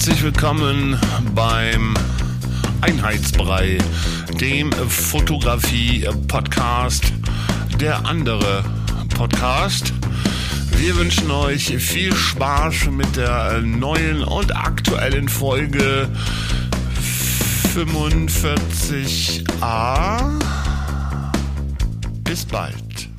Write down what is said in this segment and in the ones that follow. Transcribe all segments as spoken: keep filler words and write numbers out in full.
Herzlich willkommen beim Einheitsbrei, dem Fotografie-Podcast, der andere Podcast. Wir wünschen euch viel Spaß mit der neuen und aktuellen Folge fünfundvierzig a. Bis bald.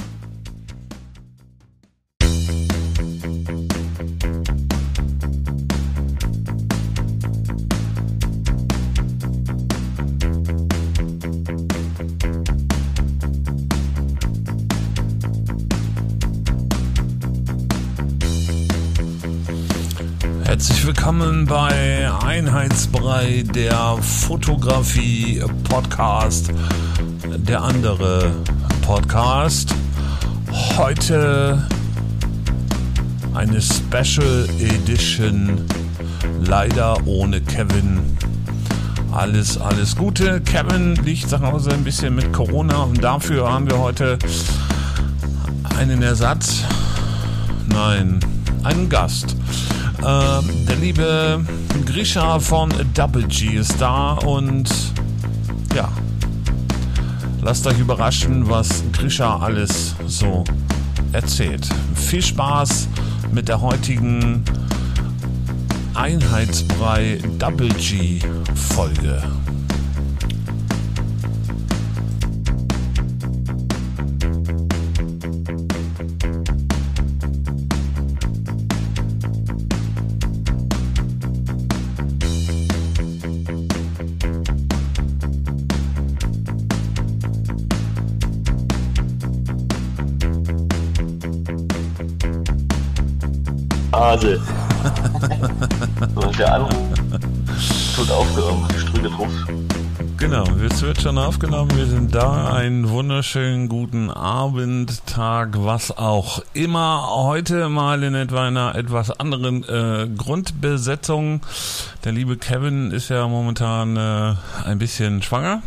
Herzlich willkommen bei Einheitsbrei, der Fotografie-Podcast, der andere Podcast. Heute eine Special Edition, leider ohne Kevin. Alles, alles Gute. Kevin liegt zu Hause ein bisschen mit Corona und dafür haben wir heute einen Ersatz, nein, einen Gast. Ähm, der liebe Grisha von Double G ist da und ja, lasst euch überraschen, was Grisha alles so erzählt. Viel Spaß mit der heutigen Einheitsbrei Double G Folge. Hase. So, der Anruf wird aufgenommen. Ich drücke drauf. Genau, es wird schon aufgenommen. Wir sind da. Einen wunderschönen guten Abend, Tag, was auch immer. Heute mal in etwa einer etwas anderen äh, Grundbesetzung. Der liebe Kevin ist ja momentan äh, ein bisschen schwanger.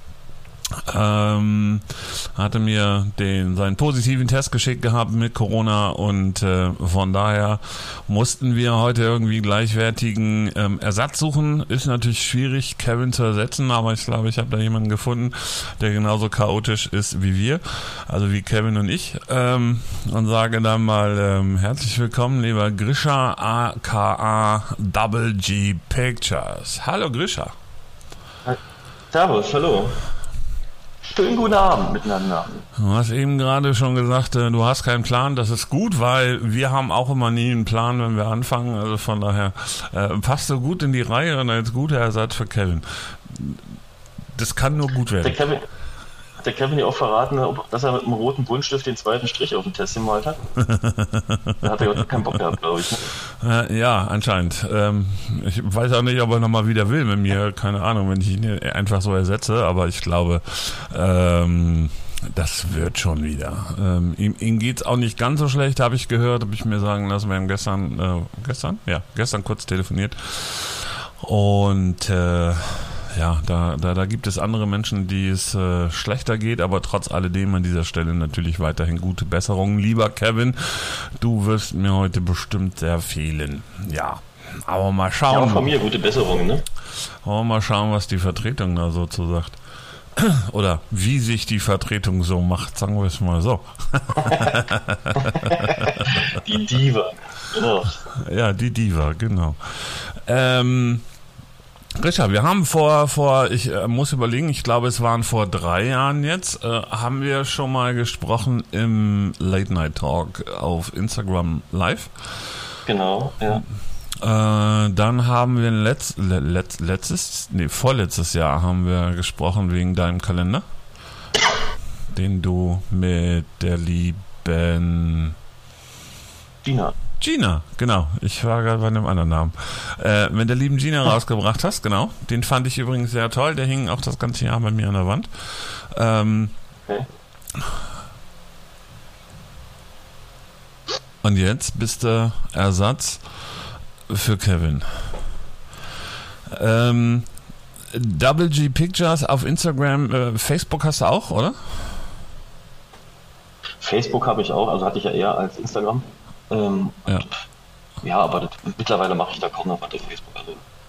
Ähm, hatte mir den seinen positiven Test geschickt gehabt mit Corona und äh, von daher mussten wir heute irgendwie gleichwertigen ähm, Ersatz suchen. Ist natürlich schwierig, Kevin zu ersetzen, aber ich glaube, ich habe da jemanden gefunden, der genauso chaotisch ist wie wir, also wie Kevin und ich, ähm, und sage dann mal ähm, herzlich willkommen, lieber Grisha aka Double G Pictures. Hallo Grisha. Servus, hallo. Schönen guten Abend miteinander. Du hast eben gerade schon gesagt, du hast keinen Plan, das ist gut, weil wir haben auch immer nie einen Plan, wenn wir anfangen, also von daher äh, passt so gut in die Reihe und als guter Ersatz für Kevin. Das kann nur gut werden. Der Kevin, hat der Kevin ja auch verraten, ob, dass er mit einem roten Buntstift den zweiten Strich auf dem Test gemalt hat? Da hat er überhaupt keinen Bock gehabt, glaube ich. Ne? Äh, ja, anscheinend. Ähm, ich weiß auch nicht, ob er nochmal wieder will mit mir, keine Ahnung, wenn ich ihn einfach so ersetze, aber ich glaube, ähm, das wird schon wieder. Ähm, ihm ihm geht es auch nicht ganz so schlecht, habe ich gehört, habe ich mir sagen lassen. Wir haben gestern, äh, gestern? Ja, gestern kurz telefoniert. Und äh, ja, da, da, da gibt es andere Menschen, die es äh, schlechter geht, aber trotz alledem an dieser Stelle natürlich weiterhin gute Besserung. Lieber Kevin, du wirst mir heute bestimmt sehr fehlen. Ja, aber mal schauen. Ja, auch von mir gute Besserung, ne? Aber mal schauen, was die Vertretung da so zu sagt. Oder wie sich die Vertretung so macht, sagen wir es mal so. Die Diva, genau. Ja, die Diva, genau. Ähm... Richard, wir haben vor, vor, ich äh, muss überlegen, ich glaube, es waren vor drei Jahren jetzt, äh, haben wir schon mal gesprochen im Late Night Talk auf Instagram Live. Genau, ja. Äh, dann haben wir letzt, letzt, letztes, nee, vorletztes Jahr haben wir gesprochen wegen deinem Kalender, den du mit der lieben Gina. Gina, genau. Ich war gerade bei einem anderen Namen. Äh, mit der lieben Gina rausgebracht hast, genau. Den fand ich übrigens sehr toll. Der hing auch das ganze Jahr bei mir an der Wand. Ähm, okay. Und jetzt bist du Ersatz für Kevin. Ähm, Double G Pictures auf Instagram, äh, Facebook hast du auch, oder? Facebook habe ich auch, also hatte ich ja eher als Instagram. Ähm, ja. ja, aber das, mittlerweile mache ich da kaum noch was auf Facebook. Also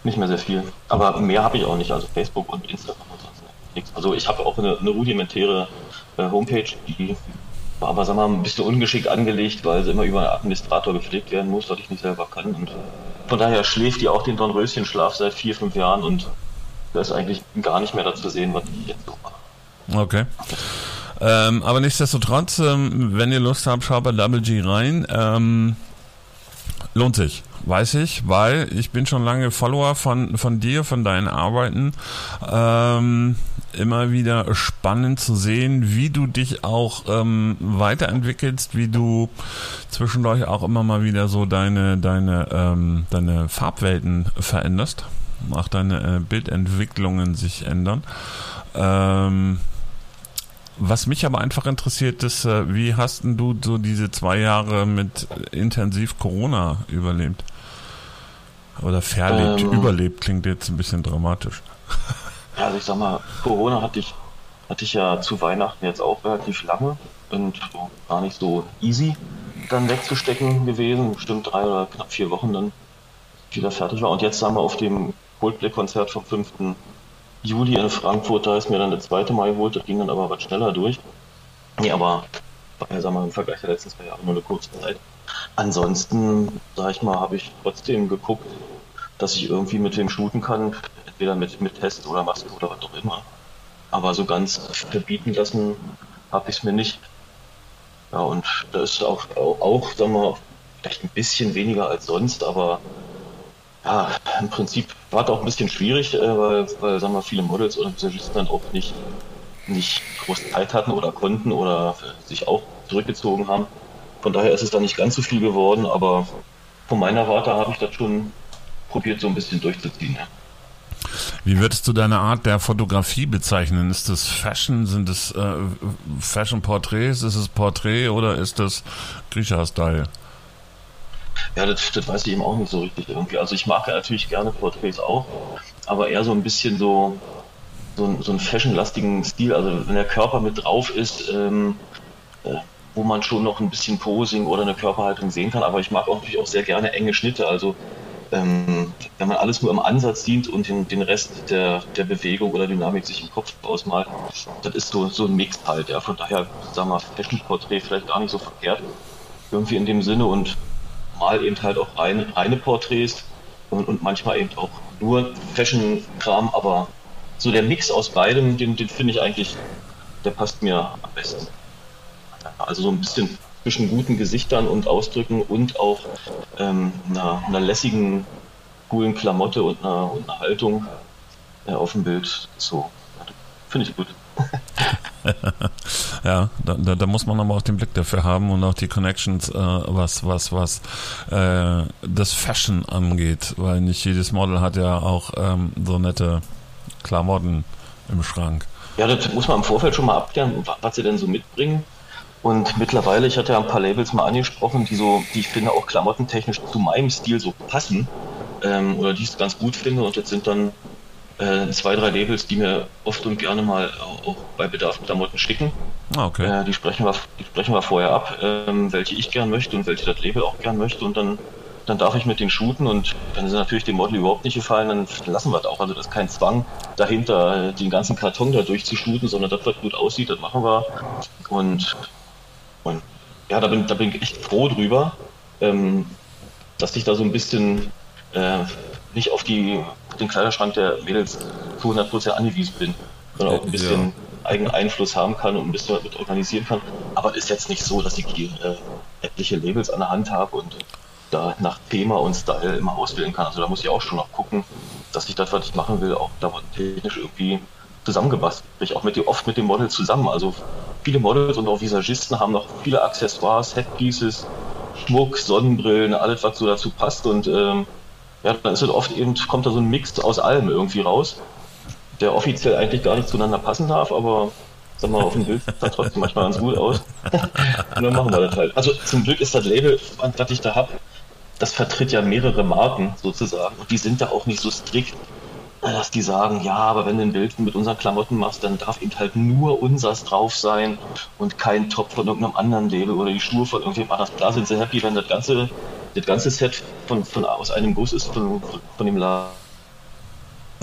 nicht mehr sehr viel. Aber mehr habe ich auch nicht, also Facebook und Instagram und sonst nichts. Also ich habe auch eine, eine rudimentäre äh, Homepage, die war aber, sagen wir mal, ein bisschen ungeschickt angelegt, weil sie immer über einen Administrator gepflegt werden muss, was ich nicht selber kann. Und von daher schläft die auch den Dornröschenschlaf seit vier, fünf Jahren und da ist eigentlich gar nicht mehr dazu sehen, was ich jetzt so mache. Okay. Ähm, aber nichtsdestotrotz, ähm, wenn ihr Lust habt, schaut bei Double G rein. Ähm, lohnt sich, weiß ich, weil ich bin schon lange Follower von, von dir, von deinen Arbeiten. Ähm, immer wieder spannend zu sehen, wie du dich auch ähm, weiterentwickelst, wie du zwischendurch auch immer mal wieder so deine, deine, ähm, deine Farbwelten veränderst. Auch deine äh, Bildentwicklungen sich ändern. Ähm, was mich aber einfach interessiert ist, äh, wie hast denn du so diese zwei Jahre mit intensiv Corona überlebt? Oder verlebt, ähm, überlebt klingt jetzt ein bisschen dramatisch. Ja, also ich sag mal, Corona hatte ich, hatte ich ja zu Weihnachten jetzt auch relativ lange und gar nicht so easy dann wegzustecken gewesen. Bestimmt drei oder knapp vier Wochen dann wieder fertig war. Und jetzt sagen wir auf dem Coldplay-Konzert vom fünften Juli in Frankfurt, da ist mir dann der zweite Mal geholt, das ging dann aber was schneller durch. Nee, aber war, sagen wir, im Vergleich der letzten zwei Jahre nur eine kurze Zeit. Ansonsten, sag ich mal, habe ich trotzdem geguckt, dass ich irgendwie mit wem shooten kann, entweder mit, mit Test oder Maske oder was auch immer. Aber so ganz verbieten lassen habe ich es mir nicht. Ja, und da ist auch, auch, auch, sagen wir, vielleicht ein bisschen weniger als sonst, aber ja, im Prinzip war es auch ein bisschen schwierig, weil, weil sagen wir, viele Models oder Visagisten dann auch nicht, nicht groß Zeit hatten oder konnten oder sich auch zurückgezogen haben. Von daher ist es dann nicht ganz so viel geworden, aber von meiner Warte habe ich das schon probiert, so ein bisschen durchzuziehen. Ja. Wie würdest du deine Art der Fotografie bezeichnen? Ist das Fashion? Sind es äh, Fashion-Porträts? Ist es Porträt oder ist das Griecher-Style? Ja, das, das weiß ich eben auch nicht so richtig irgendwie. Also ich mag ja natürlich gerne Porträts auch, aber eher so ein bisschen so, so, so einen fashion-lastigen Stil. Also wenn der Körper mit drauf ist, ähm, äh, wo man schon noch ein bisschen Posing oder eine Körperhaltung sehen kann. Aber ich mag auch natürlich auch sehr gerne enge Schnitte. Also ähm, wenn man alles nur im Ansatz dient und den, den Rest der, der Bewegung oder Dynamik sich im Kopf ausmalt, das ist so, so ein Mix halt. Ja. Von daher, sagen wir mal, Fashion-Porträt vielleicht gar nicht so verkehrt. Irgendwie in dem Sinne und mal eben halt auch reine, reine Porträts und, und manchmal eben auch nur Fashion-Kram, aber so der Mix aus beidem, den, den finde ich eigentlich, der passt mir am besten. Also so ein bisschen zwischen guten Gesichtern und Ausdrücken und auch ähm, einer, einer lässigen, coolen Klamotte und einer, und einer Haltung äh, auf dem Bild. So, finde ich gut. Ja, da, da, da muss man aber auch den Blick dafür haben und auch die Connections, äh, was was was äh, das Fashion angeht, weil nicht jedes Model hat ja auch ähm, so nette Klamotten im Schrank. Ja, das muss man im Vorfeld schon mal abklären, was sie denn so mitbringen. Und mittlerweile, ich hatte ja ein paar Labels mal angesprochen, die so, die ich finde auch klamottentechnisch zu meinem Stil so passen ähm, oder die ich ganz gut finde. Und jetzt sind dann äh, zwei, drei Labels, die mir oft und gerne mal auch, auch bei Bedarf Klamotten schicken. Okay. Äh, die sprechen wir, die sprechen wir vorher ab, ähm, welche ich gern möchte und welche das Label auch gern möchte. Und dann, dann darf ich mit denen shooten und wenn sie natürlich dem Model überhaupt nicht gefallen, dann lassen wir das auch. Also das ist kein Zwang dahinter, den ganzen Karton da durchzushooten, sondern das, was gut aussieht, das machen wir. Und Und ja, da bin, da bin ich echt froh drüber, ähm, dass ich da so ein bisschen äh, nicht auf die, den Kleiderschrank der Mädels zu hundert Prozent angewiesen bin, sondern auch ein bisschen ja. eigenen Einfluss haben kann und ein bisschen mit organisieren kann. Aber es ist jetzt nicht so, dass ich hier äh, etliche Labels an der Hand habe und da nach Thema und Style immer auswählen kann. Also da muss ich auch schon noch gucken, dass ich das, was ich machen will, auch technisch irgendwie zusammengebastelt, sprich auch mit die, oft mit dem Model zusammen. Also viele Models und auch Visagisten haben noch viele Accessoires, Headpieces, Schmuck, Sonnenbrillen, alles was so dazu passt und ähm, ja, dann ist es oft eben, kommt da so ein Mix aus allem irgendwie raus, der offiziell eigentlich gar nicht zueinander passen darf, aber sag mal, auf dem Bild sieht das trotzdem manchmal ganz gut aus. Und dann machen wir das halt. Also zum Glück ist das Label, was ich da habe, das vertritt ja mehrere Marken sozusagen und die sind da auch nicht so strikt, dass die sagen, ja, aber wenn du ein Bild mit unseren Klamotten machst, dann darf eben halt nur unsers drauf sein und kein Top von irgendeinem anderen Label oder die Schuhe von irgendwem anders. Klar sind sie happy, wenn das ganze, das ganze Set von, von aus einem Guss ist von, von dem Laden.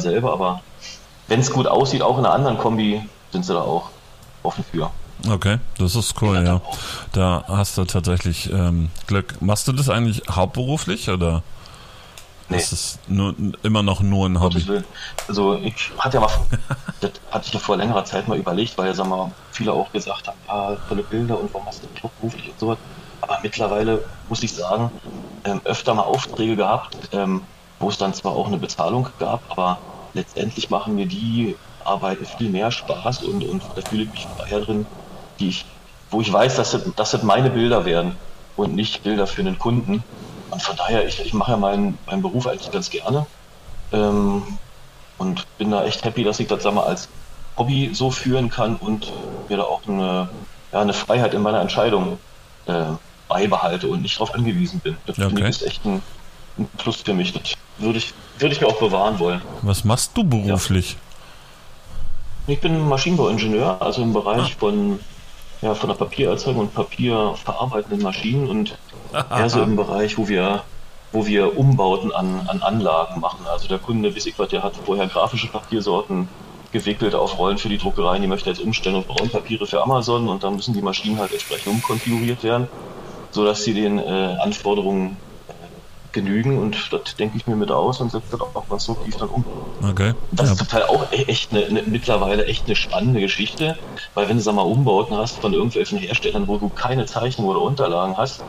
selber, aber wenn es gut aussieht, auch in einer anderen Kombi, sind sie da auch offen für. Okay, das ist cool, ja. Da hast du tatsächlich ähm, Glück. Machst du das eigentlich hauptberuflich oder Nee. ist es nur, immer noch nur ein Hobby? Also ich hatte ja mal, das hatte ich ja vor längerer Zeit mal überlegt, weil ja, sagen wir mal, viele auch gesagt haben, ja, tolle Bilder und warum hast du das hauptberuflich und sowas. Aber mittlerweile muss ich sagen, ähm, öfter mal Aufträge gehabt, ähm, wo es dann zwar auch eine Bezahlung gab, aber letztendlich machen mir die Arbeiten viel mehr Spaß und, und da fühle ich mich freier drin, die ich, wo ich weiß, dass das, dass das meine Bilder werden und nicht Bilder für einen Kunden. Und von daher, ich, ich mache ja meinen, meinen Beruf eigentlich ganz gerne ähm, und bin da echt happy, dass ich das, sag mal, als Hobby so führen kann und mir da auch eine, ja, eine Freiheit in meiner Entscheidung äh, beibehalte und nicht darauf angewiesen bin. Das Okay. finde ich ist echt ein, ein Plus für mich. Das würde ich, würde ich mir auch bewahren wollen. Was machst du beruflich? Ich bin Maschinenbauingenieur, also im Bereich von, ja, von der Papiererzeugung und papierverarbeitenden Maschinen und eher so im Bereich, wo wir, wo wir Umbauten an, an Anlagen machen. Also der Kunde, bis ich was, der hat vorher grafische Papiersorten gewickelt auf Rollen für die Druckereien, die möchte jetzt umstellen auf Braunpapiere für Amazon und dann müssen die Maschinen halt entsprechend umkonfiguriert werden, sodass sie den äh, Anforderungen äh, genügen und das denke ich mir mit aus und setze das auch konstruktiv dann um. Okay. Das Ja. ist total auch e- echt eine, eine, mittlerweile echt eine spannende Geschichte, weil wenn du, sag mal, Umbauten hast von irgendwelchen Herstellern, wo du keine Zeichnung oder Unterlagen hast.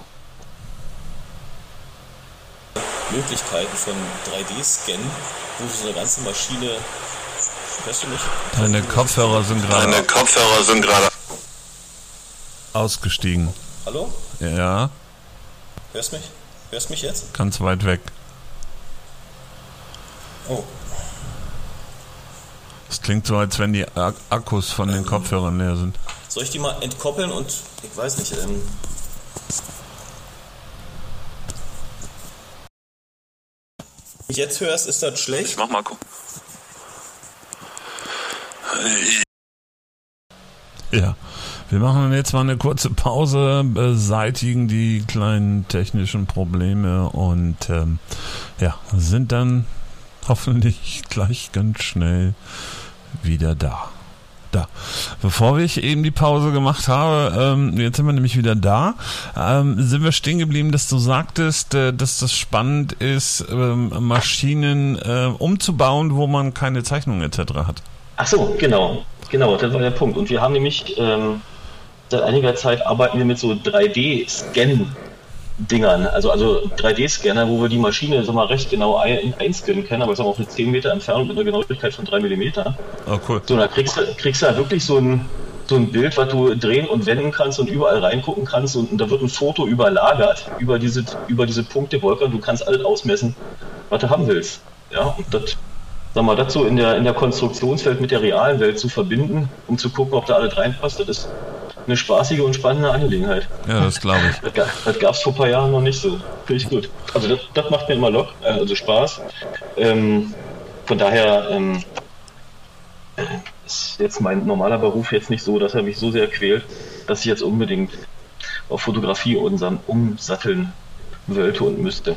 Möglichkeiten von drei D-Scannen, wo du so eine ganze Maschine, hörst du mich? Deine Kopfhörer sind gerade Deine Kopfhörer sind gerade ausgestiegen. Hallo? Ja, Hörst mich? Hörst mich jetzt? ganz weit weg. Oh, Es klingt so, als wenn die Ak- Akkus von den Kopfhörern leer sind. soll ich die mal entkoppeln und, ich weiß nicht, ähm, wenn du jetzt hörst, ist das schlecht? Mach mal gucken. Ja, wir machen jetzt mal eine kurze Pause, beseitigen die kleinen technischen Probleme und ähm, ja, sind dann hoffentlich gleich ganz schnell wieder da. Da. Bevor ich eben die Pause gemacht habe, ähm, jetzt sind wir nämlich wieder da, ähm, sind wir stehen geblieben, dass du sagtest, äh, dass das spannend ist, ähm, Maschinen äh, umzubauen, wo man keine Zeichnung et cetera hat. Ach so, genau, genau, das war der Punkt. Und wir haben nämlich ähm, seit einiger Zeit arbeiten wir mit so drei D-Scan-Dingern, also, also drei D-Scanner, wo wir die Maschine so mal recht genau ein, einscannen können, aber sagen wir auf eine zehn Meter Entfernung mit einer Genauigkeit von drei Millimeter. Oh, cool. So, da kriegst du, kriegst du halt wirklich so ein, so ein Bild, was du drehen und wenden kannst und überall reingucken kannst und, und da wird ein Foto überlagert über diese, über diese Punktewolke und du kannst alles ausmessen, was du haben willst. Ja, und das, sag mal, das so in der, in der Konstruktionswelt mit der realen Welt zu verbinden, um zu gucken, ob da alles reinpasst, das ist eine spaßige und spannende Angelegenheit. Ja, das glaube ich. Das, ga- das gab es vor ein paar Jahren noch nicht so. Finde ich gut. Also das, das macht mir immer Lock, äh, also Spaß. Ähm, von daher ähm, äh, ist jetzt mein normaler Beruf jetzt nicht so, dass er mich so sehr quält, dass ich jetzt unbedingt auf Fotografie unsam, umsatteln wollte und müsste.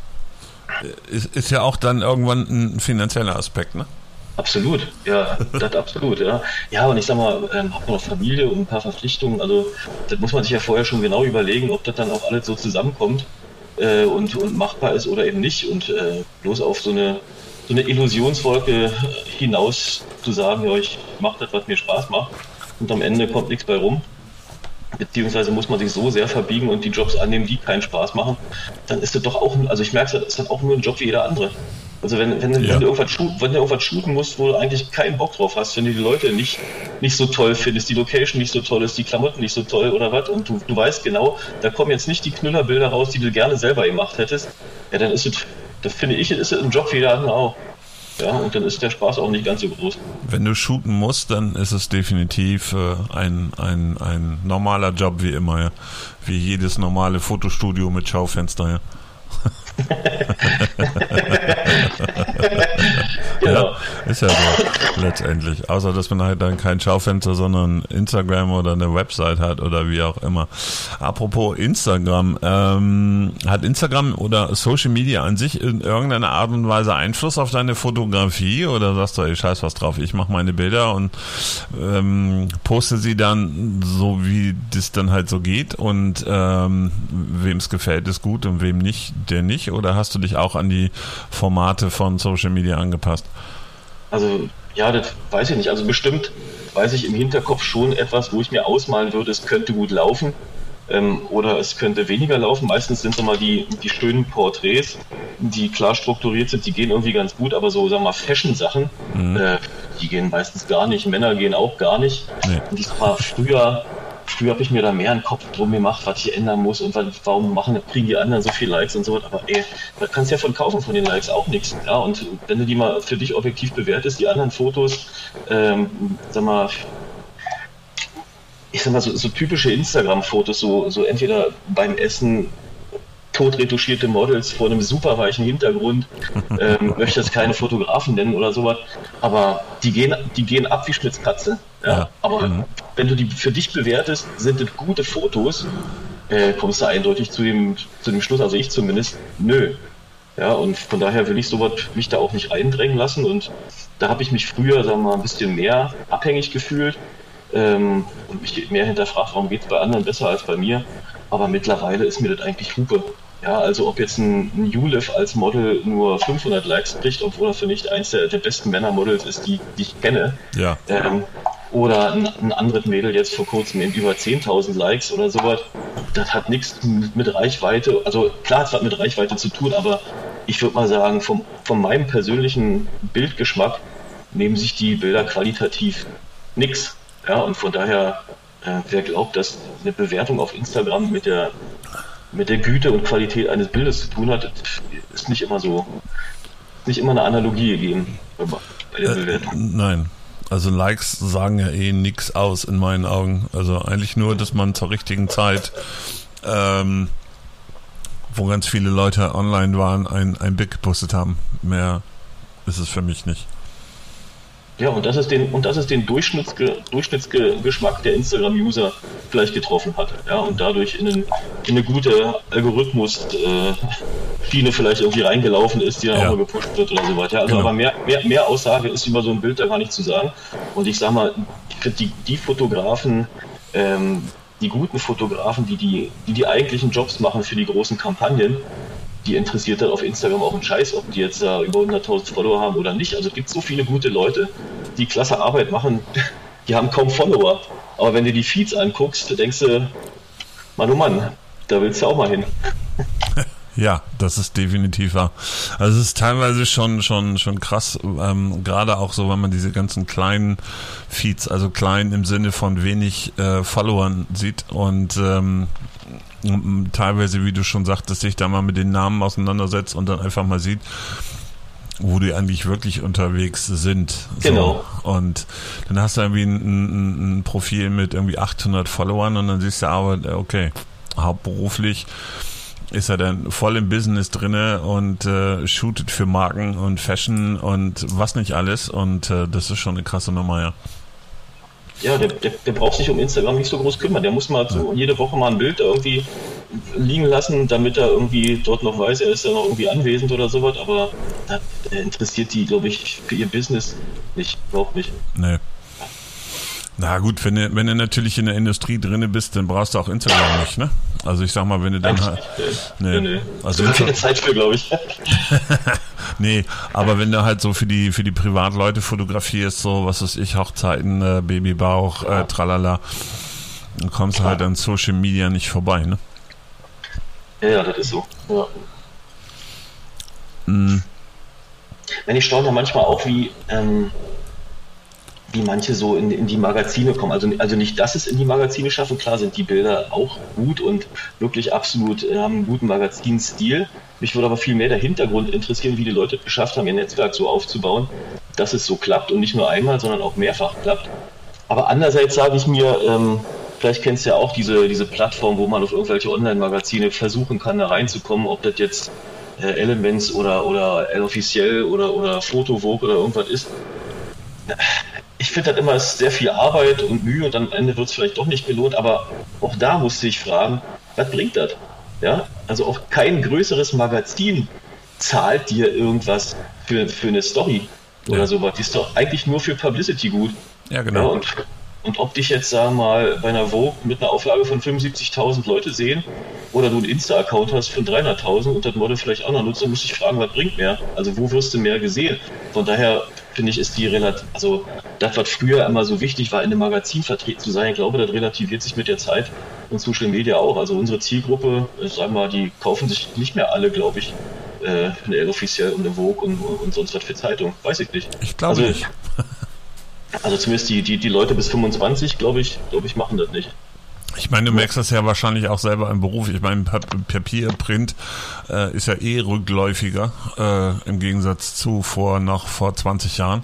Ist, ist ja auch dann irgendwann ein finanzieller Aspekt, ne? Absolut, ja, das absolut, ja. Ja, und ich sag mal, ähm, hab noch Familie und ein paar Verpflichtungen, also das muss man sich ja vorher schon genau überlegen, ob das dann auch alles so zusammenkommt äh, und, und machbar ist oder eben nicht und äh, bloß auf so eine, so eine Illusionswolke hinaus zu sagen, ja, ich mach das, was mir Spaß macht und am Ende kommt nichts bei rum. Beziehungsweise muss man sich so sehr verbiegen und die Jobs annehmen, die keinen Spaß machen, dann ist das doch auch, also ich merke, das ist dann auch nur ein Job wie jeder andere. Also wenn, wenn, Ja. wenn, du irgendwas shoot, wenn du irgendwas shooten musst, wo du eigentlich keinen Bock drauf hast, wenn du die Leute nicht, nicht so toll findest, die Location nicht so toll ist, die Klamotten nicht so toll oder was und du, du weißt genau, da kommen jetzt nicht die Knüllerbilder raus, die du gerne selber gemacht hättest, ja dann ist es, das finde ich, ist es ein Job wie jeder andere auch. Ja, und dann ist der Spaß auch nicht ganz so groß. Wenn du shooten musst, dann ist es definitiv äh, ein, ein, ein normaler Job wie immer, ja. Wie jedes normale Fotostudio mit Schaufenster, ja. Genau. Ja, ist ja so letztendlich. Außer, dass man halt dann kein Schaufenster, sondern Instagram oder eine Website hat oder wie auch immer. Apropos Instagram, ähm, hat Instagram oder Social Media an sich in irgendeiner Art und Weise Einfluss auf deine Fotografie oder sagst du, ey, scheiß was drauf, ich mache meine Bilder und ähm, poste sie dann so, wie das dann halt so geht und ähm, wem es gefällt, ist gut und wem nicht, der nicht, oder hast du dich auch an die Formate von Social Media angepasst? Also, ja, das weiß ich nicht. Also bestimmt weiß ich im Hinterkopf schon etwas, wo ich mir ausmalen würde, es könnte gut laufen ähm, oder es könnte weniger laufen. Meistens sind es immer die, die schönen Porträts, die klar strukturiert sind, die gehen irgendwie ganz gut, aber so, sagen wir mal, Fashion-Sachen, mhm. äh, die gehen meistens gar nicht. Männer gehen auch gar nicht. Nee. Und ich sag mal, früher... Früher habe ich mir da mehr einen Kopf drum gemacht, was ich ändern muss und warum machen, kriegen die anderen so viele Likes und so. Aber ey, da kannst du ja von kaufen von den Likes auch nichts. Ja, und wenn du die mal für dich objektiv bewertest, die anderen Fotos, ähm, sag mal, ich sag mal, so, so typische Instagram-Fotos, so, so entweder beim Essen totretuschierte Models vor einem super weichen Hintergrund, ähm, möchte jetzt keine Fotografen nennen oder sowas, aber die gehen, die gehen ab wie Schmitzkatze. Ja, ja. Aber mhm. wenn du die für dich bewertest, sind das gute Fotos, äh, kommst du eindeutig zu dem, zu dem Schluss, also ich zumindest, nö. Ja, und von daher will ich sowas mich da auch nicht eindrängen lassen und da habe ich mich früher, sagen wir mal, ein bisschen mehr abhängig gefühlt ähm, und mich mehr hinterfragt, warum geht es bei anderen besser als bei mir. Aber mittlerweile ist mir das eigentlich Hupe. Ja, also ob jetzt ein, ein Julev als Model nur fünfhundert Likes kriegt, obwohl er für mich eins der, der besten Männermodels ist, die, die ich kenne. Ja. Ähm, oder ein, ein anderes Mädel jetzt vor kurzem in über zehntausend Likes oder sowas. Das hat nichts mit, mit Reichweite, also klar, es hat mit Reichweite zu tun, aber ich würde mal sagen, vom, von meinem persönlichen Bildgeschmack nehmen sich die Bilder qualitativ nix. Ja, und von daher, äh, wer glaubt, dass eine Bewertung auf Instagram mit der mit der Güte und Qualität eines Bildes zu tun hat, ist nicht immer so, nicht immer eine Analogie gegeben bei der Bewertung. Äh, nein, also Likes sagen ja eh nichts aus in meinen Augen. Also eigentlich nur, dass man zur richtigen Zeit, ähm, wo ganz viele Leute online waren, ein, ein Bild gepostet haben. Mehr ist es für mich nicht. Ja, und das ist den, und das ist den Durchschnittsge, Durchschnittsgeschmack der Instagram-User vielleicht getroffen hat. Ja, und dadurch in, einen, in eine gute Algorithmus-Schiene äh, vielleicht irgendwie reingelaufen ist, die dann ja auch mal gepusht wird oder so weiter. Ja, also genau. Aber mehr, mehr, mehr Aussage ist über so ein Bild da gar nicht zu sagen. Und ich sag mal, die, die Fotografen, ähm, die guten Fotografen, die die, die die eigentlichen Jobs machen für die großen Kampagnen, die interessiert dann auf Instagram auch einen Scheiß, ob die jetzt da über hunderttausend Follower haben oder nicht. Also es gibt so viele gute Leute, die klasse Arbeit machen, die haben kaum Follower. Aber wenn du die Feeds anguckst, denkst du, Mann, oh Mann, da willst du auch mal hin. Ja, das ist definitiv wahr. Also es ist teilweise schon schon schon krass, ähm, gerade auch so, wenn man diese ganzen kleinen Feeds, also klein im Sinne von wenig äh, Followern sieht und ähm, teilweise, wie du schon sagtest, sich da mal mit den Namen auseinandersetzt und dann einfach mal sieht, wo die eigentlich wirklich unterwegs sind. Genau. So. Und dann hast du irgendwie ein, ein, ein Profil mit irgendwie achthundert Followern und dann siehst du aber, okay, hauptberuflich ist er dann voll im Business drinne und äh, shootet für Marken und Fashion und was nicht alles und äh, das ist schon eine krasse Nummer, ja. Ja, der, der, der braucht sich um Instagram nicht so groß kümmern. Der muss mal so jede Woche mal ein Bild irgendwie liegen lassen, damit er irgendwie dort noch weiß, er ist ja noch irgendwie anwesend oder sowas, aber das interessiert die, glaube ich, für ihr Business nicht, überhaupt nicht. Nee. Na gut, wenn du, wenn du natürlich in der Industrie drinne bist, dann brauchst du auch Instagram nicht, ne? Also ich sag mal, wenn du dann halt... Nee, nee. nee. Also da keine Zeit für, glaube ich. Nee, aber wenn du halt so für die für die Privatleute fotografierst, so, was weiß ich, Hochzeiten, äh, Babybauch, äh, tralala, dann kommst du halt an Social Media nicht vorbei, ne? Ja, ja, das ist so. Ja. Mhm. Wenn ich staune manchmal auch, wie... Ähm, wie manche so in, in die Magazine kommen. Also, also nicht, dass es in die Magazine schaffen, klar sind die Bilder auch gut und wirklich absolut äh, haben einen guten Magazinstil. Mich würde aber viel mehr der Hintergrund interessieren, wie die Leute es geschafft haben, ihr Netzwerk so aufzubauen, dass es so klappt und nicht nur einmal, sondern auch mehrfach klappt. Aber andererseits sage ich mir, ähm, vielleicht kennst du ja auch diese, diese Plattform, wo man auf irgendwelche Online-Magazine versuchen kann, da reinzukommen, ob das jetzt äh, Elements oder, oder El Officiel oder, oder Photovogue oder irgendwas ist. Ich finde das immer ist sehr viel Arbeit und Mühe und am Ende wird es vielleicht doch nicht gelohnt, aber auch da musste ich fragen, was bringt das? Ja, also auch kein größeres Magazin zahlt dir irgendwas für, für eine Story oder ja. sowas. Die ist doch eigentlich nur für Publicity gut. Ja, genau. Ja, und, und ob dich jetzt, sagen wir mal, bei einer Vogue mit einer Auflage von fünfundsiebzigtausend Leute sehen oder du einen Insta-Account hast von dreihunderttausend und das Model vielleicht auch noch nutzt, dann musst du dich fragen, was bringt mehr? Also wo wirst du mehr gesehen? Von daher finde ich, ist die relativ, also das, was früher immer so wichtig war, in einem Magazin vertreten zu sein, ich glaube, das relativiert sich mit der Zeit und Social Media auch. Also unsere Zielgruppe, sagen wir mal, die kaufen sich nicht mehr alle, glaube ich, äh, eine El Officiel und eine Vogue und, und sonst was für Zeitung. Weiß ich nicht. Ich glaube also, nicht. Also zumindest die, die, die Leute bis fünfundzwanzig, glaube ich, glaube ich, machen das nicht. Ich meine, du merkst das ja wahrscheinlich auch selber im Beruf. Ich meine, Papier, Print äh, ist ja eh rückläufiger äh, im Gegensatz zu vor noch vor zwanzig Jahren.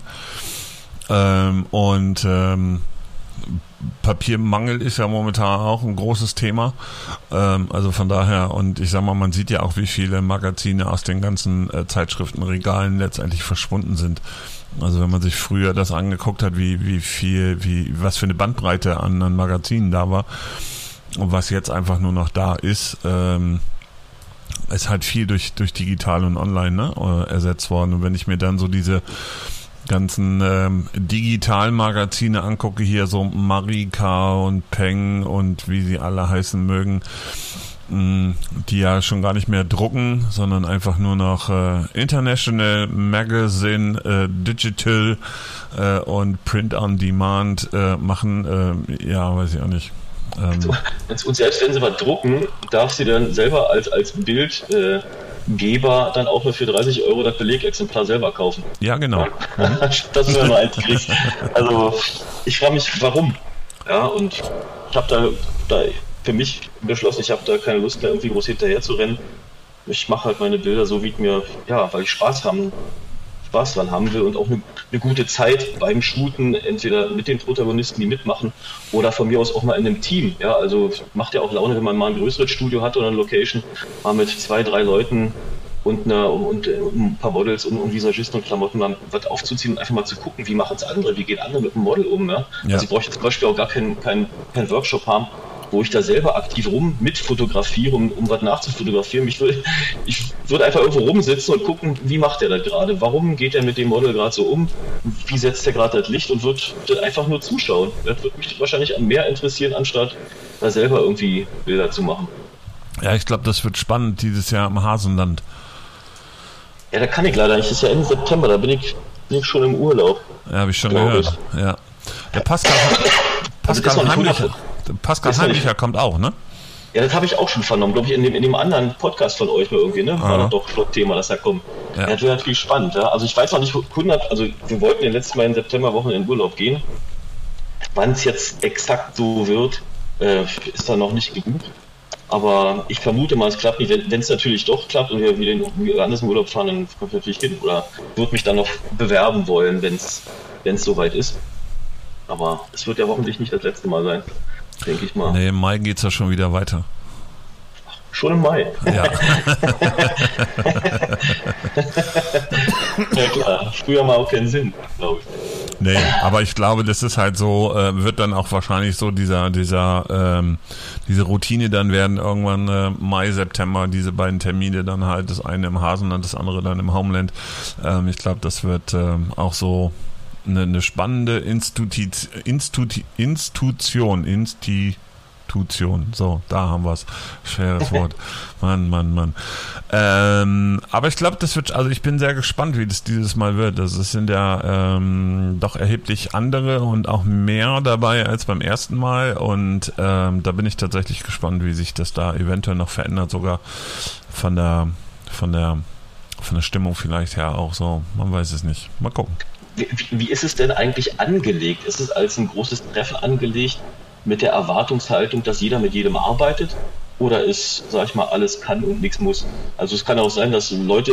Ähm, und ähm, Papiermangel ist ja momentan auch ein großes Thema. Ähm, also von daher, und ich sag mal, man sieht ja auch, wie viele Magazine aus den ganzen äh, Zeitschriftenregalen letztendlich verschwunden sind. Also wenn man sich früher das angeguckt hat, wie, wie viel, wie, was für eine Bandbreite an, an Magazinen da war und was jetzt einfach nur noch da ist, ähm, ist halt viel durch, durch digital und online, ne, ersetzt worden. Und wenn ich mir dann so diese ganzen ähm, Digitalmagazine angucke, hier so Marika und Peng und wie sie alle heißen mögen, mh, die ja schon gar nicht mehr drucken, sondern einfach nur noch äh, International Magazine, äh, Digital äh, und Print on Demand äh, machen, äh, ja, weiß ich auch nicht. Ähm, und selbst wenn sie was drucken, darf sie dann selber als, als Bild äh, Geber dann auch nur für dreißig Euro das Belegexemplar selber kaufen. Ja, genau. Mhm. Das wäre nur eins kriegt. Also ich frage mich, warum. Ja, und ich habe da, da für mich beschlossen, ich habe da keine Lust mehr, irgendwie groß hinterher zu rennen. Ich mache halt meine Bilder so, wie ich mir, ja, weil ich Spaß haben, Spaß dran haben will und auch eine, eine gute Zeit beim Shooten, entweder mit den Protagonisten, die mitmachen, oder von mir aus auch mal in einem Team. Ja, also macht ja auch Laune, wenn man mal ein größeres Studio hat oder eine Location, mal mit zwei, drei Leuten und, eine, und, und ein paar Models und, und Visagisten und Klamotten mal was aufzuziehen und einfach mal zu gucken, wie machen es andere, wie gehen andere mit dem Model um. Ja? Ja. Also ich brauche jetzt zum Beispiel auch gar keinen kein, kein Workshop haben, wo ich da selber aktiv rum mitfotografiere, um, um was nachzufotografieren. Ich würde ich würd einfach irgendwo rumsitzen und gucken, wie macht er das gerade? Warum geht er mit dem Model gerade so um? Wie setzt er gerade das Licht? Und würde einfach nur zuschauen. Das würde mich wahrscheinlich mehr interessieren, anstatt da selber irgendwie Bilder zu machen. Ja, ich glaube, das wird spannend dieses Jahr im Hasenland. Ja, da kann ich leider nicht. Das ist ja Ende September, da bin ich, bin ich schon im Urlaub. Ja, habe ich schon gehört. Ich. Ja. Der Pascal, Pascal also Heimlicher. Pascal Heimlicher kommt auch, ne? Ja, das habe ich auch schon vernommen, glaube ich, in dem, in dem anderen Podcast von euch mal irgendwie, ne? War das doch ein Thema, dass er kommt. Ja. Das wäre natürlich spannend, ja. Also ich weiß noch nicht, hundert, also wir wollten ja letztes Mal in Septemberwochen in Urlaub gehen. Wann es jetzt exakt so wird, äh, ist da noch nicht gebucht. Aber ich vermute mal, es klappt nicht. Wenn es natürlich doch klappt und wir wieder in anders in Urlaub fahren, dann kommt natürlich hin. Oder würde mich dann noch bewerben wollen, wenn es soweit ist. Aber es wird ja hoffentlich nicht das letzte Mal sein. Denke ich mal. Nee, im Mai geht es ja schon wieder weiter. Schon im Mai? Ja. Ja klar, früher mal auch keinen Sinn, glaube ich. Nee, aber ich glaube, das ist halt so, äh, wird dann auch wahrscheinlich so dieser, dieser, ähm, diese Routine dann werden irgendwann äh, Mai, September, diese beiden Termine dann halt, das eine im Hasenland, das andere dann im Homeland. Ähm, ich glaube, das wird ähm, auch so eine, eine spannende Instituti Instituti Institution, Institution, so, da haben wir es. Schweres Wort. Mann, Mann, Mann. Ähm, aber ich glaube, das wird, also ich bin sehr gespannt, wie das dieses Mal wird. Also es sind ja ähm, doch erheblich andere und auch mehr dabei als beim ersten Mal und ähm, da bin ich tatsächlich gespannt, wie sich das da eventuell noch verändert, sogar von der, von der, von der Stimmung vielleicht her auch so. Man weiß es nicht. Mal gucken. Wie, wie ist es denn eigentlich angelegt? Ist es als ein großes Treffen angelegt mit der Erwartungshaltung, dass jeder mit jedem arbeitet? Oder ist, sag ich mal, alles kann und nichts muss? Also es kann auch sein, dass Leute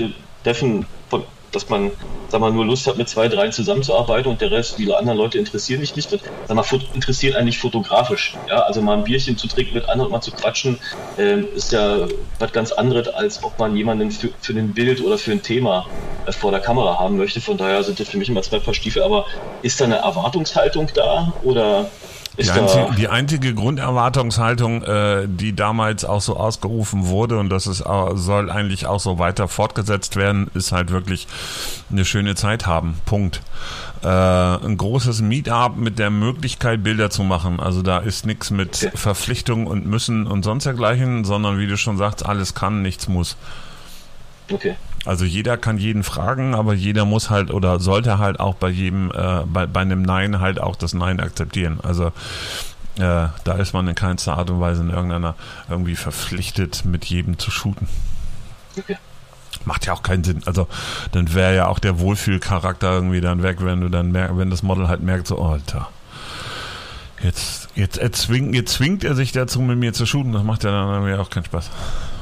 treffen, von, dass man, sag mal, nur Lust hat, mit zwei, dreien zusammenzuarbeiten und der Rest, die anderen Leute interessieren mich nicht. Sag mal, interessiert eigentlich fotografisch. Ja, also mal ein Bierchen zu trinken mit anderen, mal zu quatschen, äh, ist ja was ganz anderes, als ob man jemanden für, für ein Bild oder für ein Thema äh, vor der Kamera haben möchte. Von daher sind das für mich immer zwei Paar Stiefel. Aber ist da eine Erwartungshaltung da oder... Die einzige, die einzige Grunderwartungshaltung, äh, die damals auch so ausgerufen wurde, und das ist, äh, soll eigentlich auch so weiter fortgesetzt werden, ist halt wirklich eine schöne Zeit haben. Punkt. Äh, ein großes Meetup mit der Möglichkeit, Bilder zu machen. Also da ist nichts mit okay. Verpflichtung und Müssen und sonst dergleichen, sondern wie du schon sagst, alles kann, nichts muss. Okay. Also jeder kann jeden fragen, aber jeder muss halt oder sollte halt auch bei jedem, äh, bei, bei einem Nein halt auch das Nein akzeptieren. Also äh, da ist man in keinster Art und Weise in irgendeiner irgendwie verpflichtet, mit jedem zu shooten. Okay. Macht ja auch keinen Sinn. Also dann wäre ja auch der Wohlfühlcharakter irgendwie dann weg, wenn du dann merkst, wenn das Model halt merkt, so, oh, Alter, jetzt, jetzt, erzwingt, jetzt zwingt er sich dazu, mit mir zu shooten. Das macht ja dann irgendwie auch keinen Spaß.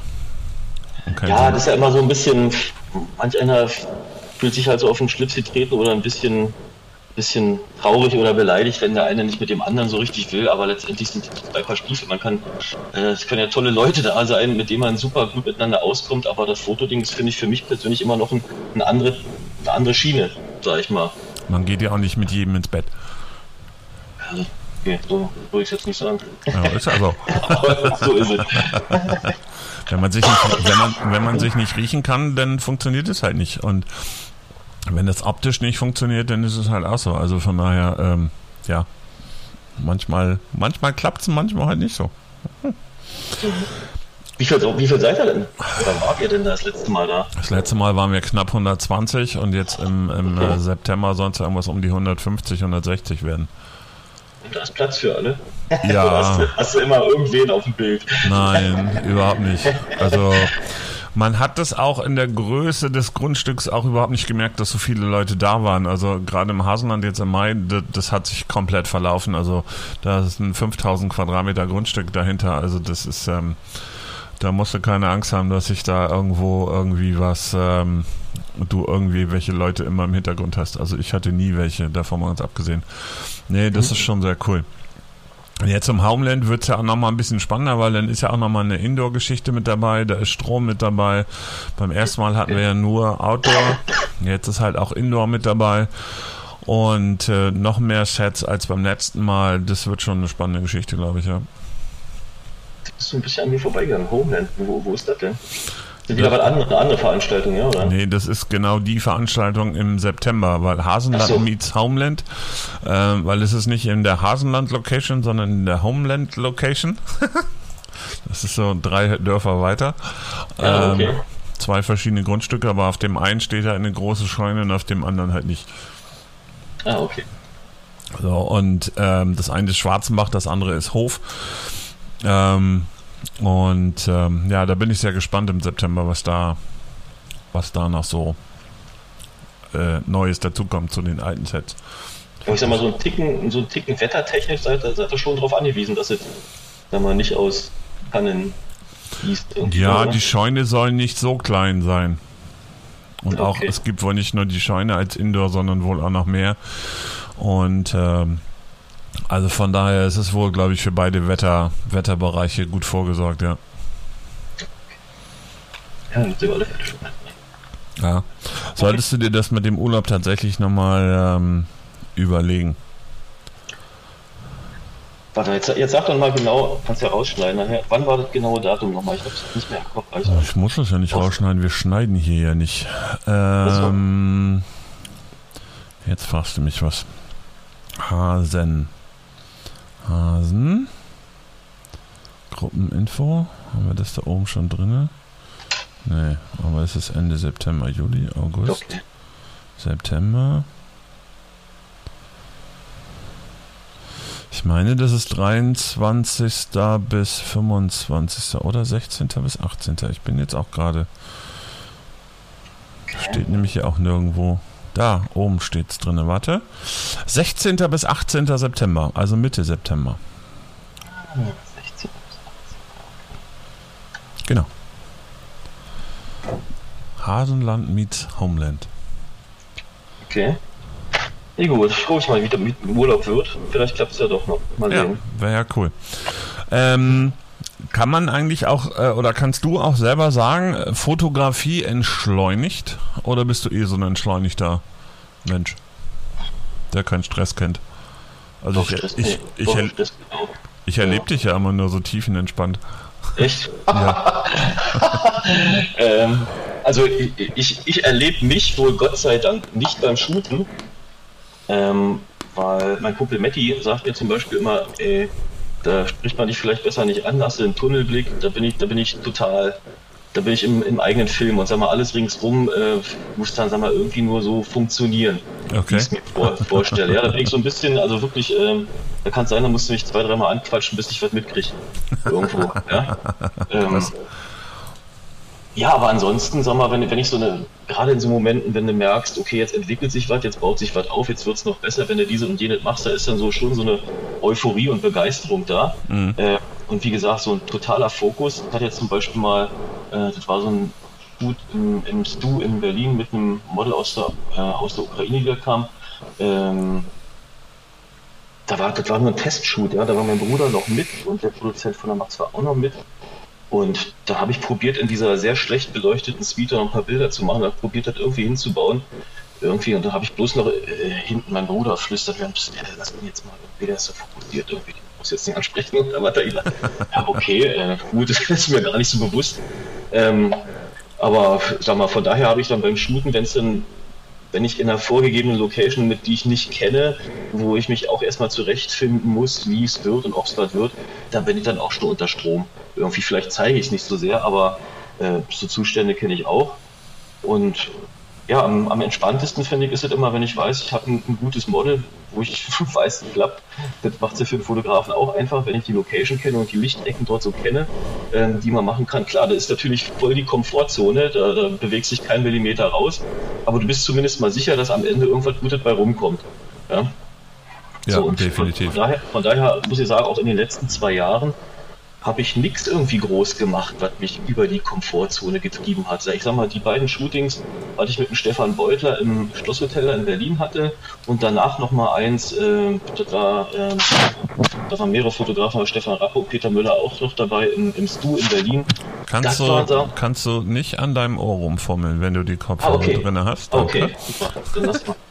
Okay, ja, das ist ja immer so ein bisschen, manch einer fühlt sich halt so auf den Schlips getreten oder ein bisschen, bisschen traurig oder beleidigt, wenn der eine nicht mit dem anderen so richtig will, aber letztendlich sind es zwei Paar Stiefel. Man kann, äh, es können ja tolle Leute da sein, mit denen man super gut miteinander auskommt, aber das Fotoding ist, finde ich, für mich persönlich immer noch ein, eine, andere, eine andere Schiene, sag ich mal. Man geht ja auch nicht mit jedem ins Bett. Also, okay, so würde ich es jetzt nicht sagen. Ja, ist also. Aber so ist es. Wenn man sich nicht, wenn man, wenn man sich nicht riechen kann, dann funktioniert es halt nicht. Und wenn das optisch nicht funktioniert, dann ist es halt auch so. Also von daher, ähm, ja, manchmal, manchmal klappt es, manchmal halt nicht so. Hm. Wie viel, wie viel seid ihr denn? Oder wart ihr denn das letzte Mal da? Das letzte Mal waren wir knapp hundertzwanzig und jetzt im, im okay. äh, September soll es irgendwas um die hundertfünfzig, hundertsechzig werden. Und da ist Platz für alle? Ja. hast, du, hast du immer irgendwen auf dem Bild? Nein, überhaupt nicht. Also man hat das auch in der Größe des Grundstücks auch überhaupt nicht gemerkt, dass so viele Leute da waren. Also gerade im Hasenland jetzt im Mai, das, das hat sich komplett verlaufen. Also da ist ein fünftausend Quadratmeter Grundstück dahinter. Also das ist, ähm, da musst du keine Angst haben, dass sich da irgendwo irgendwie was, ähm, du irgendwie welche Leute immer im Hintergrund hast. Also ich hatte nie welche, davon mal ganz abgesehen. Nee, das ist schon sehr cool. Jetzt im Homeland wird es ja auch nochmal ein bisschen spannender, weil dann ist ja auch nochmal eine Indoor-Geschichte mit dabei, da ist Strom mit dabei. Beim ersten Mal hatten wir ja nur Outdoor, jetzt ist halt auch Indoor mit dabei und äh, noch mehr Sets als beim letzten Mal. Das wird schon eine spannende Geschichte, glaube ich, ja. Du bist so ein bisschen an mir vorbeigegangen. Homeland, wo, wo ist das denn? Sind wieder eine andere, andere Veranstaltung, ja, oder? Nee, das ist genau die Veranstaltung im September, weil Hasenland so. meets Homeland, äh, weil es ist nicht in der Hasenland-Location, sondern in der Homeland-Location. Das ist so drei Dörfer weiter. Ja, okay. Ähm, zwei verschiedene Grundstücke, aber auf dem einen steht halt eine große Scheune und auf dem anderen halt nicht. Ah, okay. So, und ähm, das eine ist Schwarzenbach, das andere ist Hof. Ähm, Und ähm, ja, da bin ich sehr gespannt im September, was da, was da noch so äh, Neues dazukommt zu den alten Sets. Ich sag mal, so ein Ticken, so ein Ticken wettertechnisch seid ihr schon darauf angewiesen, dass es sag mal, nicht aus Kannen gießt. Ja, oder? Die Scheune soll nicht so klein sein. Und okay. auch, es gibt wohl nicht nur die Scheune als Indoor, sondern wohl auch noch mehr. Und ähm, also von daher ist es wohl, glaube ich, für beide Wetter, Wetterbereiche gut vorgesorgt, ja. Ja, das sind alle fertig. Ja. Solltest du dir das mit dem Urlaub tatsächlich nochmal ähm, überlegen? Warte, jetzt, jetzt sag doch mal genau, kannst ja rausschneiden nachher. Wann war das genaue Datum nochmal? Ich hab's nicht mehr im Kopf. Also. Ich muss das ja nicht Was? rausschneiden, wir schneiden hier ja nicht. Ähm, jetzt fragst du mich was. Hasen. Hasen. Gruppeninfo. Haben wir das da oben schon drin? Nee, aber es ist Ende September, Juli, August. Okay. September. Ich meine, das ist dreiundzwanzigster bis fünfundzwanzigster oder sechzehnter bis achtzehnter Ich bin jetzt auch gerade. Steht nämlich hier auch nirgendwo. Da, oben steht's drin. Warte. sechzehnter bis achtzehnter September, also Mitte September. sechzehn bis achtzehn Genau. Hasenland meets Homeland. Okay. Ja gut, ich gucke mal, wie der mit dem Urlaub wird. Vielleicht klappt es ja doch noch. Mal Ja, sehen. wäre ja cool. Ähm, kann man eigentlich auch, äh, oder kannst du auch selber sagen, äh, Fotografie entschleunigt? Oder bist du eh so ein entschleunigter Mensch, der keinen Stress kennt? Also Doch, ich, Stress, ich, nee. ich, Doch, er, Stress, genau. ich erlebe dich ja immer nur so tiefenentspannt. Echt? Ja. ähm, also ich, ich, ich erlebe mich wohl Gott sei Dank nicht beim Shooten, ähm, weil mein Kumpel Matti sagt mir zum Beispiel immer, ey, da spricht man dich vielleicht besser nicht an, hast du einen Tunnelblick, da bin ich, da bin ich total, da bin ich im, im eigenen Film und sag mal, alles ringsrum äh, muss dann, sag mal, irgendwie nur so funktionieren, Okay. wie ich es mir vor, vorstelle. Ja, da bin ich so ein bisschen, also wirklich, ähm, da kann es sein, da musst du mich zwei, dreimal anquatschen, bis ich was mitkriege. Irgendwo, ja. Ähm, ja, aber ansonsten, sag mal, wenn, wenn ich so eine, gerade in so Momenten, wenn du merkst, okay, jetzt entwickelt sich was, jetzt baut sich was auf, jetzt wird es noch besser, wenn du diese und jene machst, da ist dann so schon so eine Euphorie und Begeisterung da. Mhm. Äh, und wie gesagt, so ein totaler Fokus. Ich hatte jetzt zum Beispiel mal, äh, das war so ein Shoot im, im Stu in Berlin mit einem Model aus der, äh, aus der Ukraine, der kam. Ähm, da war, das war nur ein Testshoot, ja, da war mein Bruder noch mit und der Produzent von der Max war auch noch mit. Und da habe ich probiert, in dieser sehr schlecht beleuchteten Suite noch ein paar Bilder zu machen, habe probiert, das irgendwie hinzubauen. Irgendwie, und da habe ich bloß noch äh, hinten meinen Bruder flüstert, ja, lass mich jetzt mal irgendwie, der ist so fokussiert, irgendwie, den muss jetzt nicht ansprechen. Und da war da gesagt, ja, okay, äh, gut, das ist mir gar nicht so bewusst. Ähm, aber sag mal, von daher habe ich dann beim Shooten, wenn es dann, wenn ich in einer vorgegebenen Location, mit die ich nicht kenne, wo ich mich auch erstmal zurechtfinden muss, wie es wird und ob es was wird, da bin ich dann auch schon unter Strom. Irgendwie, vielleicht zeige ich es nicht so sehr, aber äh, so Zustände kenne ich auch. Und ja, am, am entspanntesten finde ich ist es immer, wenn ich weiß, ich habe ein, ein gutes Model, wo ich weiß, es klappt. Das macht es ja für den Fotografen auch einfach, wenn ich die Location kenne und die Lichtecken dort so kenne, ähm, die man machen kann. Klar, das ist natürlich voll die Komfortzone, da, da bewegt sich kein Millimeter raus, aber du bist zumindest mal sicher, dass am Ende irgendwas Gutes bei rumkommt. Ja, Ja, so, und definitiv. Von, von, daher, von daher muss ich sagen, auch in den letzten zwei Jahren habe ich nichts irgendwie groß gemacht, was mich über die Komfortzone getrieben hat. Ich sag mal, die beiden Shootings, was ich mit dem Stefan Beutler im Schlosshotel in Berlin hatte und danach nochmal eins, äh, das war, äh, da waren mehrere Fotografen, Stefan Rappe und Peter Müller auch noch dabei im, im Stu in Berlin. Kannst Das du, war so- kannst du nicht an deinem Ohr rumfummeln, wenn du die Kopfhörer Ah, okay. drin hast? Okay, Danke. super, dann lass mal.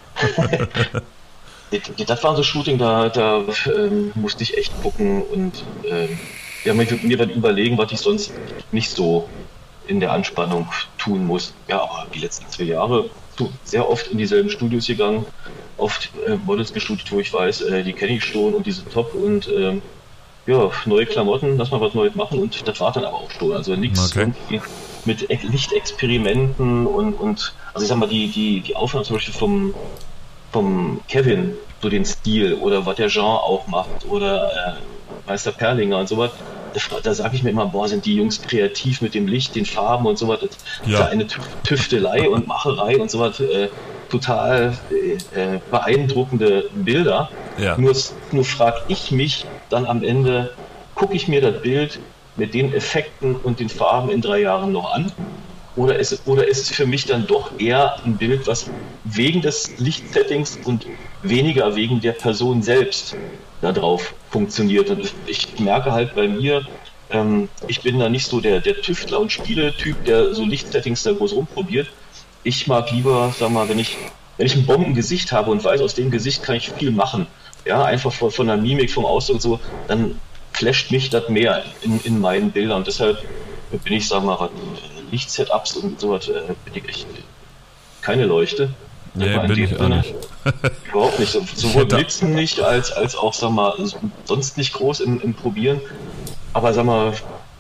Das- Das war so ein Shooting, da, da ähm, musste ich echt gucken und ähm, ja, mir, mir dann überlegen, was ich sonst nicht so in der Anspannung tun muss. Ja, aber die letzten zwei Jahre so, sehr oft in dieselben Studios gegangen, oft äh, Models geshootet, wo ich weiß, äh, die kenne ich schon und die sind top und ähm, ja, neue Klamotten, lass mal was Neues machen und das war dann aber auch schon. Also nichts Okay. irgendwie mit Ex- Lichtexperimenten und, und also ich sag mal, die, die, die Aufnahmen zum Beispiel vom vom Kevin, so den Stil oder was der Jean auch macht oder äh, Meister Perlinger und sowas, da, da sage ich mir immer, boah, sind die Jungs kreativ mit dem Licht, den Farben und sowas, das Ja. ist eine Tüf- Tüftelei und Macherei und sowas, äh, total äh, beeindruckende Bilder. Ja. Nur, nur frage ich mich dann am Ende, gucke ich mir das Bild mit den Effekten und den Farben in drei Jahren noch an? Oder ist, oder ist es für mich dann doch eher ein Bild, was wegen des Lichtsettings und weniger wegen der Person selbst da drauf funktioniert? Und ich, ich merke halt bei mir, ähm, ich bin da nicht so der, der Tüftler und Spieletyp, der so Lichtsettings da groß rumprobiert. Ich mag lieber, sag mal, wenn ich, wenn ich ein Bombengesicht habe und weiß, aus dem Gesicht kann ich viel machen, ja, einfach von, von der Mimik, vom Ausdruck und so, dann flasht mich das mehr in, in meinen Bildern. Und deshalb bin ich, sag mal, was Lichtsetups und sowas, äh, bin ich echt keine Leuchte. Nee, Aber in bin dem ich auch Sinne nicht. Überhaupt nicht. So- Sowohl hätte- Blitzen nicht, als, als auch, sag mal, sonst nicht groß im, im Probieren. Aber sag mal,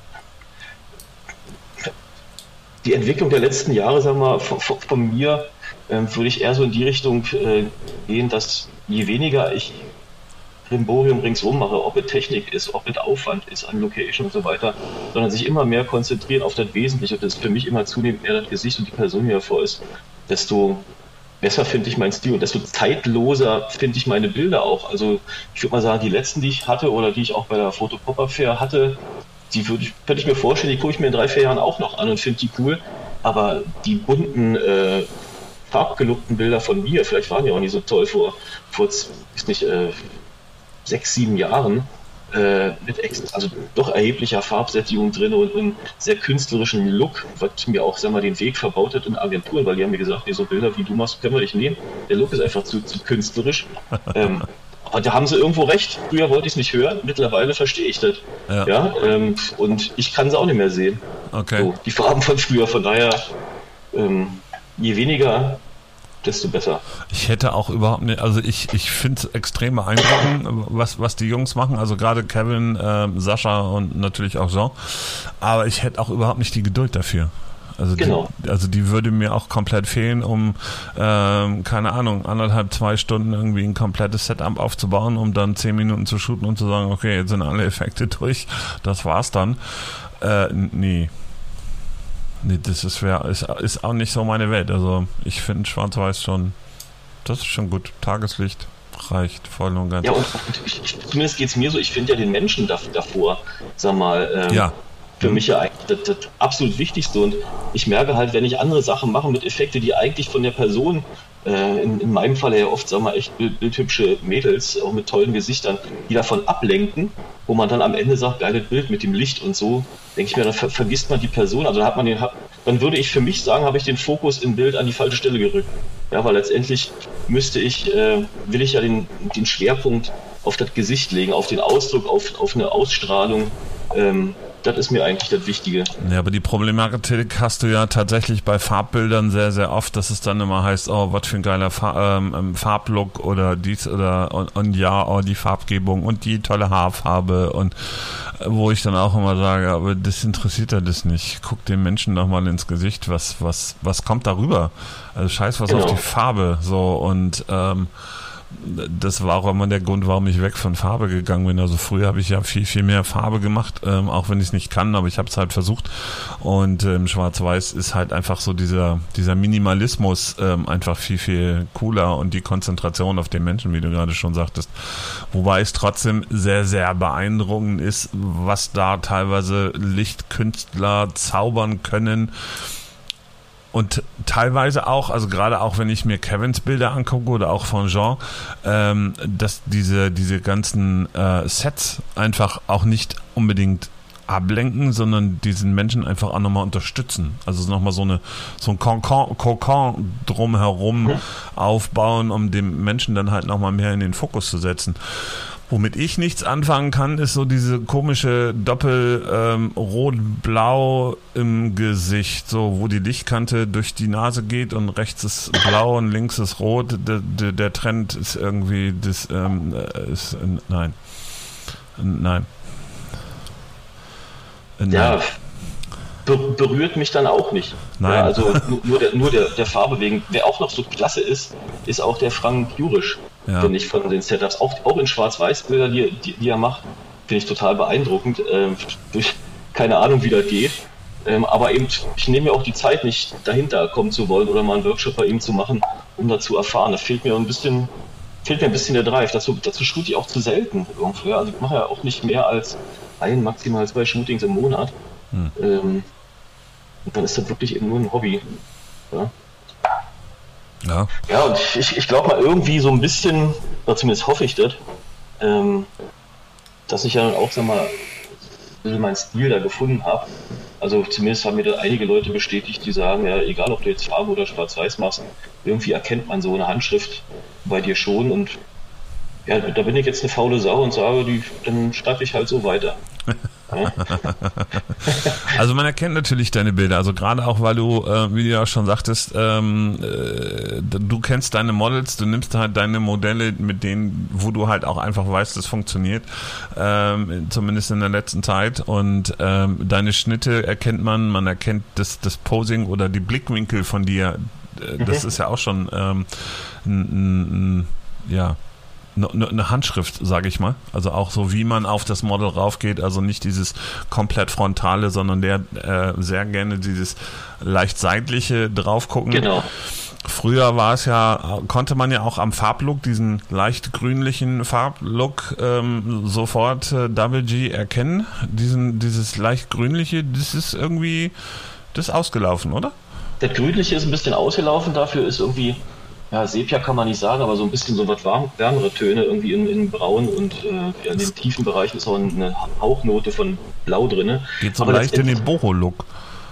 die Entwicklung der letzten Jahre, sag mal, von, von, von mir ähm, würde ich eher so in die Richtung äh, gehen, dass je weniger ich Brimborium ringsrum mache, ob es Technik ist, ob es Aufwand ist an Location und so weiter, sondern sich immer mehr konzentrieren auf das Wesentliche. Und das ist für mich immer zunehmend mehr das Gesicht und die Person, die hervor ist, desto besser finde ich meinen Stil und desto zeitloser finde ich meine Bilder auch. Also ich würde mal sagen, die letzten, die ich hatte oder die ich auch bei der Photo-Pop-Up-Fair hatte, die würde ich, könnte ich mir vorstellen, die gucke ich mir in drei, vier Jahren auch noch an und finde die cool. aber die bunten, äh, farbgelockten Bilder von mir, vielleicht waren die auch nicht so toll vor, vor ist nicht, äh, sechs, sieben Jahren, äh, mit ex also doch erheblicher Farbsättigung drin und einem sehr künstlerischen Look, was mir auch, sag mal, den Weg verbaut hat in Agenturen, weil die haben mir gesagt, nee, so Bilder wie du machst, können wir nicht nehmen. Der Look ist einfach zu, zu künstlerisch. ähm, aber da haben sie irgendwo recht. Früher wollte ich es nicht hören, mittlerweile verstehe ich das. Ja. Ja, ähm, und ich kann sie auch nicht mehr sehen. Okay. So, die Farben von früher, von daher, ähm, je weniger, desto besser. Ich hätte auch überhaupt nicht, also ich, ich finde es extrem beeindruckend, was, was die Jungs machen, also gerade Kevin, äh, Sascha und natürlich auch Jean, aber ich hätte auch überhaupt nicht die Geduld dafür. Also, genau. die, also die würde mir auch komplett fehlen, um, ähm, keine Ahnung, anderthalb, zwei Stunden irgendwie ein komplettes Setup aufzubauen, um dann zehn Minuten zu shooten und zu sagen, okay, jetzt sind alle Effekte durch, das war's dann. Äh, nee. Nee, das ist, wär, ist, ist auch nicht so meine Welt. Also ich finde Schwarz-Weiß schon, das ist schon gut. Tageslicht reicht voll und ganz. Ja, und, und ich, ich, zumindest geht es mir so, ich finde ja den Menschen da, davor, sag mal, ähm, ja. für mich ja eigentlich das, das absolut Wichtigste. Und ich merke halt, wenn ich andere Sachen mache mit Effekte, die eigentlich von der Person, äh, in, in meinem Fall ja oft, sag mal, echt bild, bildhübsche Mädels, auch mit tollen Gesichtern, die davon ablenken, wo man dann am Ende sagt, geiles Bild mit dem Licht und so, denke ich mir, dann ver vergisst man die Person. Also dann hat man den, dann würde ich für mich sagen, habe ich den Fokus im Bild an die falsche Stelle gerückt. Ja, weil letztendlich müsste ich, äh, will ich ja den, den Schwerpunkt auf das Gesicht legen, auf den Ausdruck, auf, auf eine Ausstrahlung. Ähm, das ist mir eigentlich das Wichtige. Ja, aber die Problematik hast du ja tatsächlich bei Farbbildern sehr, sehr oft, dass es dann immer heißt, oh, was für ein geiler Fa ähm, Farblook oder dies oder und, und ja, oh, die Farbgebung und die tolle Haarfarbe und äh, wo ich dann auch immer sage, aber das interessiert ja das nicht. Guck den Menschen doch mal ins Gesicht, was, was, was kommt darüber? Also scheiß was Genau. auf die Farbe, so und ähm, das war auch immer der Grund, warum ich weg von Farbe gegangen bin. Also früher habe ich ja viel, viel mehr Farbe gemacht, ähm, auch wenn ich es nicht kann, aber ich habe es halt versucht. Und ähm, Schwarz-Weiß ist halt einfach so dieser, dieser Minimalismus ähm, einfach viel, viel cooler und die Konzentration auf den Menschen, wie du gerade schon sagtest. Wobei es trotzdem sehr, sehr beeindruckend ist, was da teilweise Lichtkünstler zaubern können. Und teilweise auch, also gerade auch wenn ich mir Kevins Bilder angucke oder auch von Jean, ähm, dass diese diese ganzen äh, Sets einfach auch nicht unbedingt ablenken, sondern diesen Menschen einfach auch nochmal unterstützen. Also nochmal so eine so ein Kokon, Kokon drumherum mhm. aufbauen, um dem Menschen dann halt nochmal mehr in den Fokus zu setzen. Womit ich nichts anfangen kann, ist so diese komische Doppel ähm, Rot-Blau im Gesicht, so wo die Lichtkante durch die Nase geht und rechts ist blau und links ist rot. Der, der, der Trend ist irgendwie das ähm, ist, äh, nein. Nein. Äh, nein. Ja, ber berührt mich dann auch nicht. Nein. Ja, also nur, nur, der, nur der, der Farbe wegen. Wer auch noch so klasse ist, ist auch der Frank Jurisch. Ja. Finde ich von den Setups, auch, auch in Schwarz-Weiß-Bilder, die, die, die er macht, finde ich total beeindruckend. Ähm, keine Ahnung, wie das geht. Ähm, aber eben, ich nehme mir auch die Zeit nicht, dahinter kommen zu wollen oder mal einen Workshop bei ihm zu machen, um da zu erfahren. Da fehlt mir ein bisschen, fehlt mir ein bisschen der Drive. Dazu, dazu shoot ich auch zu selten irgendwo. Also ich mache ja auch nicht mehr als ein, maximal zwei Shootings im Monat. Hm. Ähm, und dann ist das wirklich eben nur ein Hobby. Ja. Ja. Ja, und ich, ich glaube mal irgendwie so ein bisschen, oder zumindest hoffe ich das, ähm, dass ich ja dann auch, sag mal, ein bisschen meinen Stil da gefunden habe. Also zumindest haben mir da einige Leute bestätigt, die sagen, ja, egal ob du jetzt Farbe oder Schwarz-Weiß machst, irgendwie erkennt man so eine Handschrift bei dir schon und ja, da bin ich jetzt eine faule Sau und sage, die, dann schreibe ich halt so weiter. Ja. Also man erkennt natürlich deine Bilder, also gerade auch, weil du, äh, wie du ja schon sagtest, ähm, äh, du kennst deine Models, du nimmst halt deine Modelle, mit denen, wo du halt auch einfach weißt, das funktioniert, ähm, zumindest in der letzten Zeit und ähm, deine Schnitte erkennt man, man erkennt das, das Posing oder die Blickwinkel von dir, äh, das mhm. ist ja auch schon ähm, ein, ein, ein, ja, eine Handschrift, sage ich mal. Also auch so, wie man auf das Model raufgeht. Also nicht dieses komplett frontale, sondern der äh, sehr gerne dieses leicht seitliche draufgucken. Genau. Früher war es ja, konnte man ja auch am Farblook, diesen leicht grünlichen Farblook ähm, sofort äh, Double G erkennen. Diesen, dieses leicht grünliche, das ist irgendwie, das ist ausgelaufen, oder? das Grünliche ist ein bisschen ausgelaufen, dafür ist irgendwie, ja, Sepia kann man nicht sagen, aber so ein bisschen so was warm, wärmere Töne irgendwie in, in Braun und äh, in den tiefen Bereichen ist auch eine Hauchnote von Blau drin. Geht so aber leicht in den Boho-Look.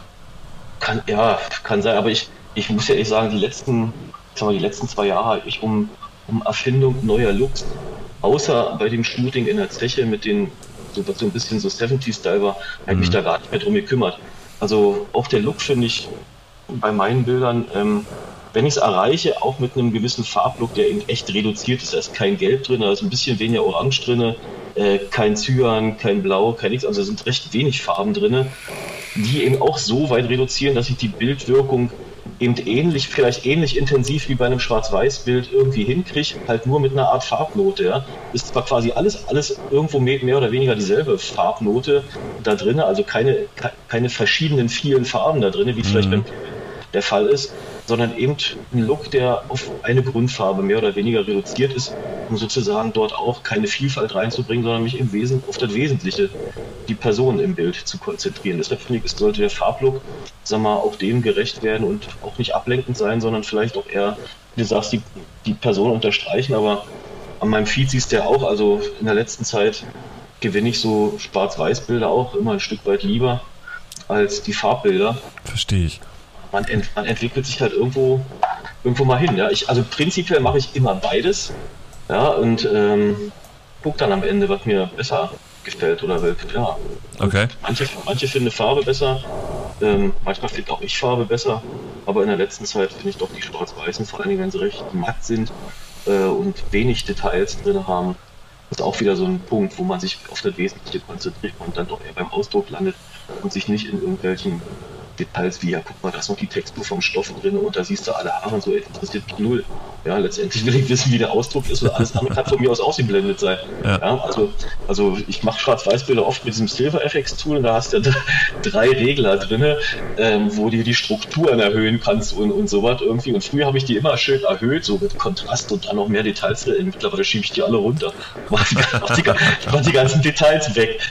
Kann, ja, kann sein, aber ich, ich muss ja ehrlich sagen, die letzten, ich sag mal, die letzten zwei Jahre habe ich um, um Erfindung neuer Looks, außer bei dem Shooting in der Zeche mit den, so, was so ein bisschen so siebziger-Style war, habe Mhm. mich da gar nicht mehr drum gekümmert. Also auch der Look finde ich bei meinen Bildern, ähm, wenn ich es erreiche, auch mit einem gewissen Farblook, der eben echt reduziert ist, da ist kein Gelb drin, da ist ein bisschen weniger Orange drin, äh, kein Cyan, kein Blau, kein nichts, also da sind recht wenig Farben drin, die eben auch so weit reduzieren, dass ich die Bildwirkung eben ähnlich, vielleicht ähnlich intensiv wie bei einem Schwarz-Weiß-Bild irgendwie hinkriege, halt nur mit einer Art Farbnote. Ja. Ist zwar quasi alles, alles irgendwo mehr oder weniger dieselbe Farbnote da drin, also keine, keine verschiedenen vielen Farben da drin, wie vielleicht beim der Fall ist, sondern eben ein Look, der auf eine Grundfarbe mehr oder weniger reduziert ist, um sozusagen dort auch keine Vielfalt reinzubringen, sondern mich im Wesen auf das Wesentliche, die Person im Bild zu konzentrieren. Deshalb finde ich, sollte der Farblook, sag mal, auch dem gerecht werden und auch nicht ablenkend sein, sondern vielleicht auch eher, wie du sagst, die, die Person unterstreichen, aber an meinem Feed siehst du ja auch, also in der letzten Zeit gewinne ich so Schwarz-Weiß-Bilder auch immer ein Stück weit lieber als die Farbbilder. Verstehe ich. Man, ent, man entwickelt sich halt irgendwo, irgendwo mal hin. Ja? Ich, also prinzipiell mache ich immer beides, ja, und ähm, gucke dann am Ende, was mir besser gefällt oder will. Ja. Okay. Manche, manche finden Farbe besser, ähm, manchmal finde auch ich Farbe besser, aber in der letzten Zeit finde ich doch die Schwarz-Weißen, vor allem wenn sie recht matt sind äh, und wenig Details drin haben, ist auch wieder so ein Punkt, wo man sich auf das Wesentliche konzentriert und dann doch eher beim Ausdruck landet und sich nicht in irgendwelchen Details wie, ja, guck mal, da ist noch die Textur vom Stoff drin und da siehst du alle Haare und so, interessiert mich null. Ja, letztendlich will ich wissen, wie der Ausdruck ist und alles andere kann von mir aus ausgeblendet sein. Ja. Ja, also, also ich mache Schwarz-Weiß-Bilder oft mit diesem Silver F X Tool und da hast du ja drei Regler drin, ähm, wo du die Strukturen erhöhen kannst und, und sowas irgendwie. Und früher habe ich die immer schön erhöht, so mit Kontrast und dann noch mehr Details drin. Mittlerweile schiebe ich die alle runter. Mach die, mach die, mach die ganzen Details weg.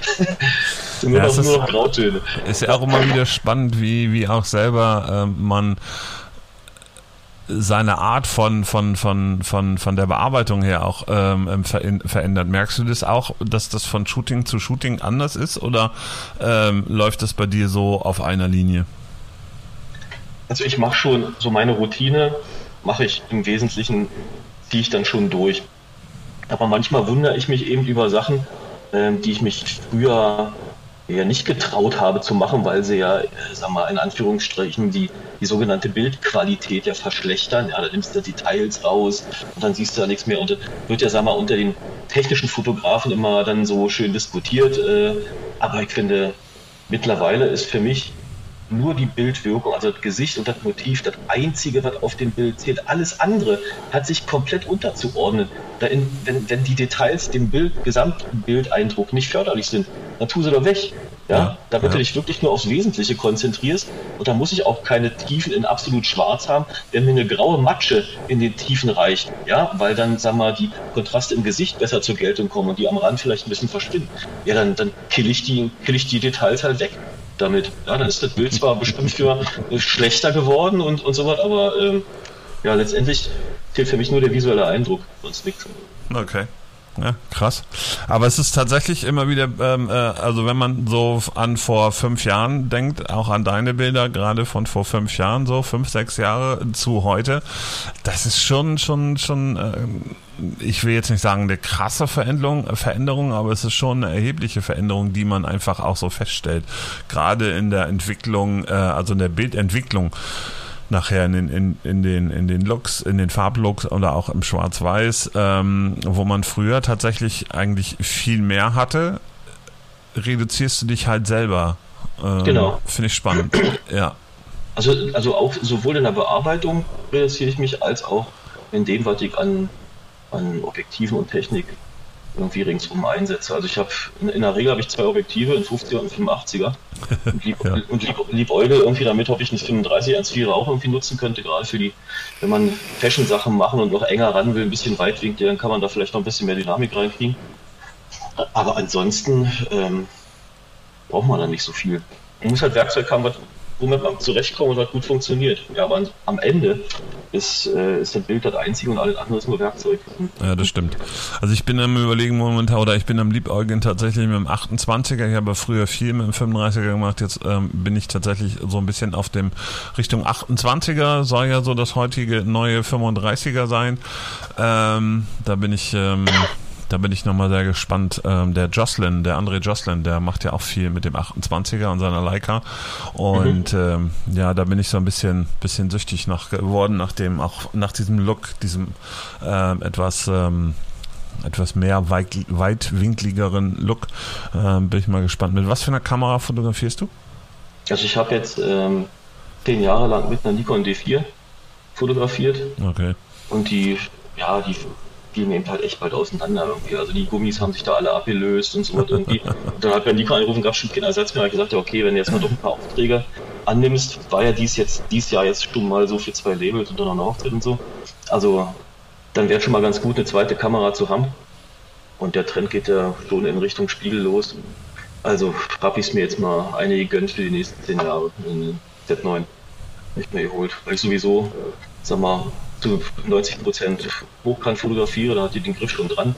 Nur, Ja, noch, es ist- nur noch Grautöne. Ist ja auch immer wieder spannend, wie, wie auch selber ähm, man seine Art von, von, von, von, von der Bearbeitung her auch ähm, ver verändert. Merkst du das auch, dass das von Shooting zu Shooting anders ist oder ähm, läuft das bei dir so auf einer Linie? Also ich mache schon so meine Routine, mache ich im Wesentlichen, ziehe ich dann schon durch. Aber manchmal wundere ich mich eben über Sachen, ähm, die ich mich früher ja nicht getraut habe zu machen, weil sie ja, äh, sag mal, in Anführungsstrichen die, die sogenannte Bildqualität ja verschlechtern. Ja, da nimmst du Details raus und dann siehst du ja nichts mehr. Und das wird ja, sag mal, unter den technischen Fotografen immer dann so schön diskutiert. Äh, aber ich finde, mittlerweile ist für mich nur die Bildwirkung, also das Gesicht und das Motiv, das Einzige, was auf dem Bild zählt. Alles andere hat sich komplett unterzuordnen. Da in, wenn, wenn die Details dem Bild, Gesamtbildeindruck nicht förderlich sind, dann tu sie doch weg. Ja, Ja, damit ja. du dich wirklich nur aufs Wesentliche konzentrierst. Und da muss ich auch keine Tiefen in absolut schwarz haben, wenn mir eine graue Matsche in den Tiefen reicht. Ja, weil dann, sag mal, die Kontraste im Gesicht besser zur Geltung kommen und die am Rand vielleicht ein bisschen verschwinden. Ja, dann, dann kill ich die, kill ich die Details halt weg damit. Ja, dann ist das Bild zwar bestimmt für äh, schlechter geworden und, und sowas, aber ähm, ja, letztendlich zählt für mich nur der visuelle Eindruck, sonst nichts. Okay. Ja, krass. Aber es ist tatsächlich immer wieder, ähm, äh, also wenn man so an vor fünf Jahren denkt, auch an deine Bilder, gerade von vor fünf Jahren, so fünf, sechs Jahre zu heute, das ist schon, schon, schon, äh, ich will jetzt nicht sagen eine krasse Veränderung, Veränderung, aber es ist schon eine erhebliche Veränderung, die man einfach auch so feststellt. Gerade in der Entwicklung, äh, also in der Bildentwicklung. Nachher in den, in, in den, in den Looks, in den Farblooks oder auch im Schwarz-Weiß, ähm, wo man früher tatsächlich eigentlich viel mehr hatte, reduzierst du dich halt selber. Ähm, Genau. Finde ich spannend. Ja. Also, also auch sowohl in der Bearbeitung reduziere ich mich, als auch in dem, was ich an, an Objektiven und Technik irgendwie ringsum einsetze. Also ich habe, in, in der Regel habe ich zwei Objektive, ein fünfziger und ein fünfundachtziger. Und lieb, Ja. und lieb, liebäugle irgendwie damit, ob ich einen fünfunddreißig eins Komma vier auch irgendwie nutzen könnte, gerade für die, wenn man Fashion-Sachen machen und noch enger ran will, ein bisschen weitwinklig, dann kann man da vielleicht noch ein bisschen mehr Dynamik reinkriegen. Aber ansonsten ähm, braucht man da nicht so viel. Man muss halt Werkzeug haben, was womit man zurechtkommt und was gut funktioniert. Ja, aber am Ende ist, äh, ist das Bild das einzige und alles andere ist nur Werkzeug. Ja, das stimmt. Also ich bin am Überlegen momentan, oder ich bin am Liebäugeln tatsächlich mit dem achtundzwanziger. Ich habe früher viel mit dem fünfunddreißiger gemacht. Jetzt ähm, bin ich tatsächlich so ein bisschen auf dem Richtung achtundzwanziger. Soll ja so das heutige neue fünfunddreißiger sein. Ähm, da bin ich... Ähm, Da bin ich nochmal sehr gespannt. Ähm, der Jocelyn, der André Jocelyn, der macht ja auch viel mit dem achtundzwanziger und seiner Leica. Und mhm. ähm, ja, da bin ich so ein bisschen bisschen süchtig nach geworden, nach dem, auch nach diesem Look, diesem ähm, etwas ähm, etwas mehr weit, weitwinkligeren Look. Ähm, bin ich mal gespannt. Mit was für einer Kamera fotografierst du? Also ich habe jetzt ähm, zehn Jahre lang mit einer Nikon D vier fotografiert. Okay. Und die, ja, die die nehmen halt echt bald auseinander irgendwie. Also die Gummis haben sich da alle abgelöst und so was irgendwie. Und dann hat bei Nikon angerufen, gab es schon keinen Ersatz mehr. Ich gesagt, ja, okay, wenn du jetzt mal doch ein paar Aufträge annimmst, war ja dies jetzt dies Jahr jetzt schon mal so für zwei Labels und dann noch ein Auftritt und so. Also dann wäre schon mal ganz gut, eine zweite Kamera zu haben. Und der Trend geht ja schon in Richtung Spiegel los. Also habe ich es mir jetzt mal eine gegönnt für die nächsten zehn Jahre in Z neun nicht mehr geholt. Weil ich sowieso, sag mal, zu neunzig Prozent hochkant fotografiere, da hat die den Griff schon dran.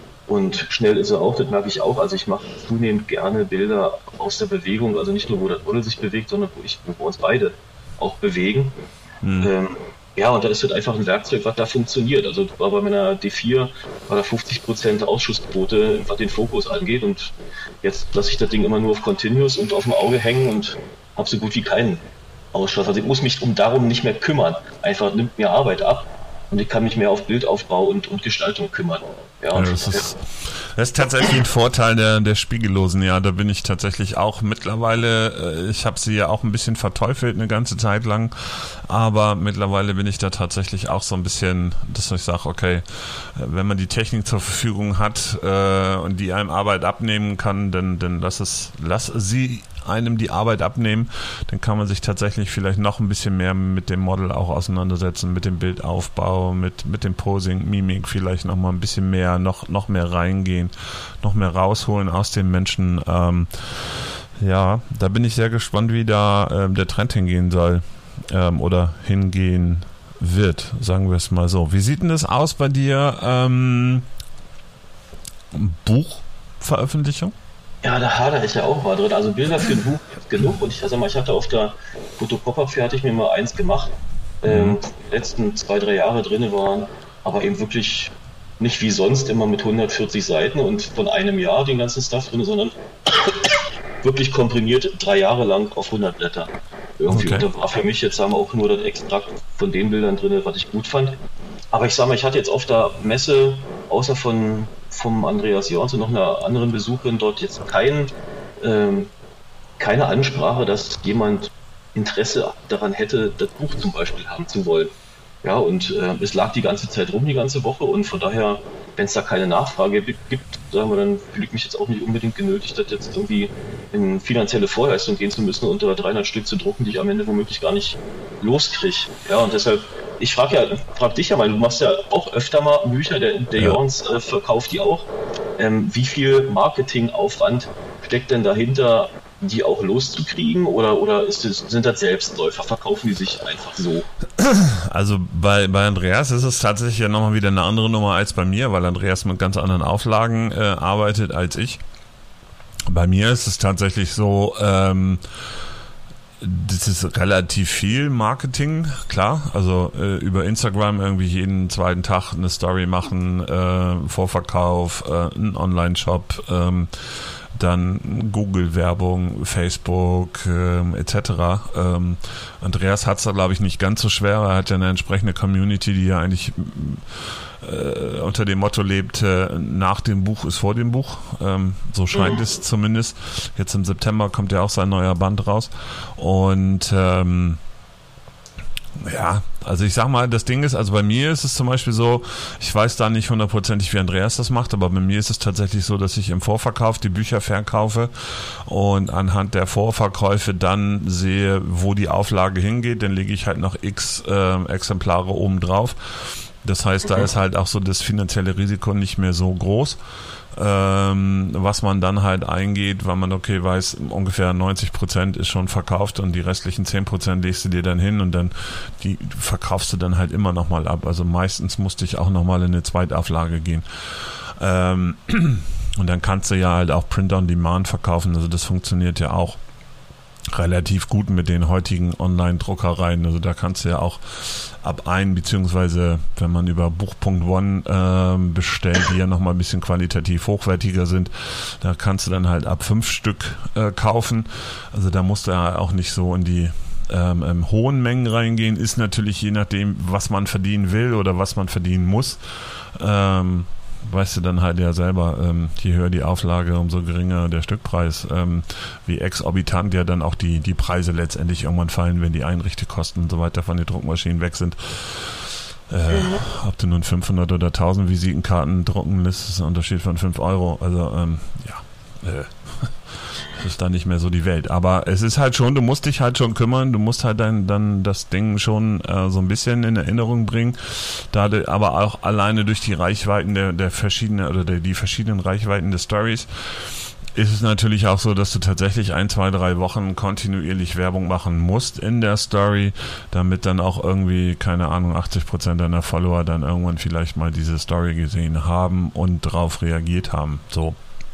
Und schnell ist er auch, das merke ich auch. Also ich mache zunehmend gerne Bilder aus der Bewegung, also nicht nur, wo das Model sich bewegt, sondern wo, ich, wo wir uns beide auch bewegen. Mhm. Ähm, ja, und da ist halt einfach ein Werkzeug, was da funktioniert. Also war bei meiner D vier war da fünfzig Prozent Ausschussquote, was den Fokus angeht. Und jetzt lasse ich das Ding immer nur auf Continuous und auf dem Auge hängen und habe so gut wie keinen Ausschuss. Also ich muss mich um darum nicht mehr kümmern. Einfach nimmt mir Arbeit ab und ich kann mich mehr auf Bildaufbau und, und Gestaltung kümmern. Ja, ja, das, ist, das ist tatsächlich ein Vorteil der, der Spiegellosen. Ja, da bin ich tatsächlich auch mittlerweile, ich habe sie ja auch ein bisschen verteufelt eine ganze Zeit lang, aber mittlerweile bin ich da tatsächlich auch so ein bisschen, dass ich sage, okay, wenn man die Technik zur Verfügung hat äh, und die einem Arbeit abnehmen kann, dann, dann lass es, lass sie einem die Arbeit abnehmen, dann kann man sich tatsächlich vielleicht noch ein bisschen mehr mit dem Model auch auseinandersetzen, mit dem Bildaufbau, mit, mit dem Posing, Mimik vielleicht noch mal ein bisschen mehr, noch, noch mehr reingehen, noch mehr rausholen aus den Menschen. Ähm, ja, da bin ich sehr gespannt, wie da ähm, der Trend hingehen soll ähm, oder hingehen wird, sagen wir es mal so. Wie sieht denn das aus bei dir? Ähm, Buchveröffentlichung? Ja, da hadere ich ja auch mal drin. Also Bilder für ein Buch genug. Und ich sag mal, ich hatte auf der Foto-Pop-Up fertig mir mal eins gemacht. Ähm, die letzten zwei, drei Jahre drin waren, aber eben wirklich nicht wie sonst immer mit hundertvierzig Seiten und von einem Jahr den ganzen Stuff drin, sondern wirklich komprimiert drei Jahre lang auf hundert Blätter. Irgendwie. Okay. Und da war für mich jetzt sagen wir auch nur das Extrakt von den Bildern drin, was ich gut fand. Aber ich sag mal, ich hatte jetzt auf der Messe, außer von vom Andreas Jorns und noch einer anderen Besucherin dort jetzt kein, ähm, keine Ansprache, dass jemand Interesse daran hätte, das Buch zum Beispiel haben zu wollen. Ja, und äh, es lag die ganze Zeit rum, die ganze Woche, und von daher, wenn es da keine Nachfrage gibt, sagen wir, dann fühle ich mich jetzt auch nicht unbedingt genötigt, das jetzt irgendwie in finanzielle Vorleistung gehen zu müssen, unter dreihundert Stück zu drucken, die ich am Ende womöglich gar nicht loskriege. Ja, und deshalb, ich frage ja, frag dich ja mal, du machst ja auch öfter mal Bücher, der, der ja. Jorns äh, verkauft die auch. Ähm, wie viel Marketingaufwand steckt denn dahinter, die auch loszukriegen, oder, oder ist das, sind das Selbstläufer? Verkaufen die sich einfach so? Also bei, bei Andreas ist es tatsächlich ja nochmal wieder eine andere Nummer als bei mir, weil Andreas mit ganz anderen Auflagen äh, arbeitet als ich. Bei mir ist es tatsächlich so, ähm, das ist relativ viel Marketing, klar, also äh, über Instagram irgendwie jeden zweiten Tag eine Story machen, äh, Vorverkauf, äh, einen Online-Shop, ähm, dann Google-Werbung, Facebook ähm, et cetera. Ähm, Andreas hat es da, glaube ich, nicht ganz so schwer. Er hat ja eine entsprechende Community, die ja eigentlich äh, unter dem Motto lebt, äh, nach dem Buch ist vor dem Buch. Ähm, so scheint mhm. es zumindest. Jetzt im September kommt ja auch sein neuer Band raus. Und ähm, ja, also ich sag mal, das Ding ist, also bei mir ist es zum Beispiel so, ich weiß da nicht hundertprozentig, wie Andreas das macht, aber bei mir ist es tatsächlich so, dass ich im Vorverkauf die Bücher verkaufe und anhand der Vorverkäufe dann sehe, wo die Auflage hingeht, dann lege ich halt noch x äh, Exemplare oben drauf. Das heißt, da ist halt auch so das finanzielle Risiko nicht mehr so groß. ähm, was man dann halt eingeht, weil man okay weiß, ungefähr neunzig Prozent ist schon verkauft und die restlichen zehn Prozent legst du dir dann hin und dann die verkaufst du dann halt immer nochmal ab. Also meistens musste ich auch nochmal in eine Zweitauflage gehen. Ähm, und dann kannst du ja halt auch Print on Demand verkaufen, also das funktioniert ja auch relativ gut mit den heutigen Online-Druckereien. Also da kannst du ja auch ab ein, beziehungsweise wenn man über Buch Punkt one äh, bestellt, die ja nochmal ein bisschen qualitativ hochwertiger sind, da kannst du dann halt ab fünf Stück äh, kaufen. Also da musst du ja auch nicht so in die ähm, ähm, hohen Mengen reingehen. Ist natürlich je nachdem, was man verdienen will oder was man verdienen muss. Ähm, weißt du dann halt ja selber, ähm, je höher die Auflage, umso geringer der Stückpreis, ähm, wie exorbitant ja dann auch die, die Preise letztendlich irgendwann fallen, wenn die Einrichtekosten und so weiter von den Druckmaschinen weg sind. Äh, mhm. Ob du nun fünfhundert oder tausend Visitenkarten drucken lässt, ist ein Unterschied von fünf Euro. Also, ähm, ja, äh, das ist dann nicht mehr so die Welt. Aber es ist halt schon, du musst dich halt schon kümmern, du musst halt dein, dann das Ding schon äh, so ein bisschen in Erinnerung bringen. Da du, aber auch alleine durch die Reichweiten der, der verschiedenen oder der, die verschiedenen Reichweiten der Stories ist es natürlich auch so, dass du tatsächlich ein, zwei, drei Wochen kontinuierlich Werbung machen musst in der Story, damit dann auch irgendwie, keine Ahnung, achtzig Prozent deiner Follower dann irgendwann vielleicht mal diese Story gesehen haben und darauf reagiert haben. So.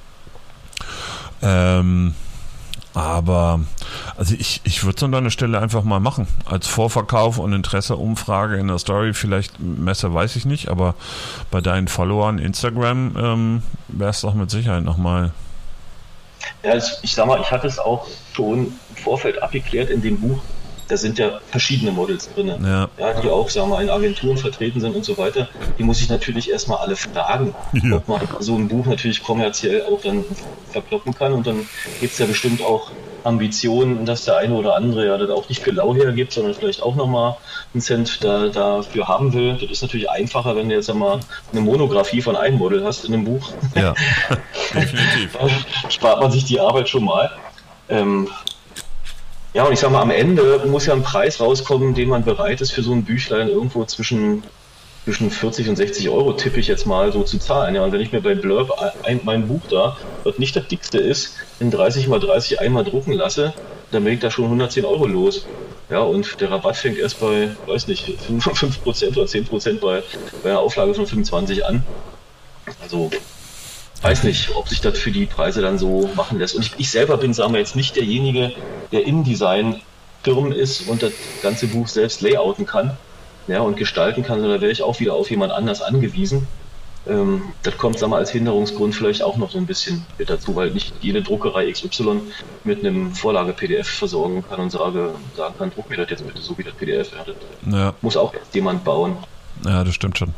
Ähm, aber also ich, ich würde es an deiner Stelle einfach mal machen. Als Vorverkauf und Interesseumfrage in der Story, vielleicht Messe weiß ich nicht, aber bei deinen Followern Instagram ähm, wäre es doch mit Sicherheit nochmal. Ja, ich sag mal, ich hatte es auch schon im Vorfeld abgeklärt in dem Buch. Da sind ja verschiedene Models drin, ja. Ja, die auch, sagen wir mal, in Agenturen vertreten sind und so weiter. Die muss ich natürlich erstmal alle fragen, ja. ob man so ein Buch natürlich kommerziell auch dann verkloppen kann. Und dann gibt es ja bestimmt auch Ambitionen, dass der eine oder andere ja das auch nicht für lau hergibt, sondern vielleicht auch nochmal einen Cent da, dafür haben will. Das ist natürlich einfacher, wenn du jetzt einmal eine Monographie von einem Model hast in einem Buch. Ja, definitiv. Da spart man sich die Arbeit schon mal. Ähm, Ja, und ich sag mal, am Ende muss ja ein Preis rauskommen, den man bereit ist, für so ein Büchlein irgendwo zwischen, zwischen vierzig und sechzig Euro, tippe ich jetzt mal so zu zahlen. Ja, und wenn ich mir bei Blurb ein, mein Buch da, was nicht das dickste ist, in dreißig mal dreißig einmal drucken lasse, dann bin ich da schon hundertzehn Euro los. Ja, und der Rabatt fängt erst bei, weiß nicht, fünf Prozent oder zehn Prozent bei, bei einer Auflage von fünfundzwanzig an. Also, weiß nicht, ob sich das für die Preise dann so machen lässt. Und ich, ich selber bin, sagen wir jetzt, nicht derjenige, der InDesign firm ist und das ganze Buch selbst layouten kann, ja, und gestalten kann, sondern da wäre ich auch wieder auf jemand anders angewiesen. Ähm, das kommt, sagen wir, als Hinderungsgrund vielleicht auch noch so ein bisschen mit dazu, weil nicht jede Druckerei X Y mit einem Vorlage-P D F versorgen kann und sage, sagen kann, druck mir das jetzt bitte so wie das P D F. Ja, das ja. muss auch erst jemand bauen. Ja, das stimmt schon.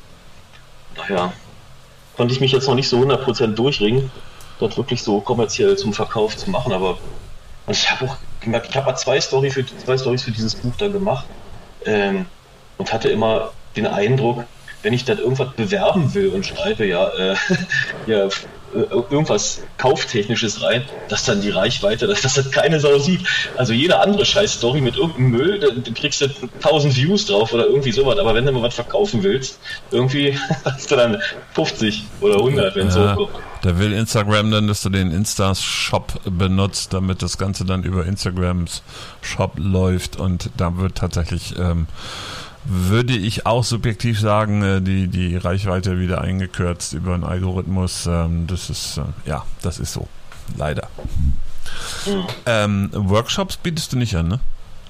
Naja. Konnte ich mich jetzt noch nicht so hundert Prozent durchringen, das wirklich so kommerziell zum Verkauf zu machen, aber ich habe auch gemerkt, ich habe mal zwei, Story für, zwei Storys für dieses Buch dann gemacht ähm, und hatte immer den Eindruck, wenn ich dann irgendwas bewerben will und schreibe, ja, äh, ja irgendwas Kauftechnisches rein, dass dann die Reichweite, dass das keine Sau sieht. Also jede andere Scheiß-Story mit irgendeinem Müll, da, da kriegst du tausend Views drauf oder irgendwie sowas, aber wenn du mal was verkaufen willst, irgendwie hast du dann fünfzig oder hundert, wenn es ja, hochkommt. Da will Instagram dann, dass du den Insta-Shop benutzt, damit das Ganze dann über Instagrams Shop läuft und da wird tatsächlich ähm, würde ich auch subjektiv sagen, die, die Reichweite wieder eingekürzt über einen Algorithmus. Das ist, ja, das ist so. Leider. Mhm. Ähm, Workshops bietest du nicht an, ne?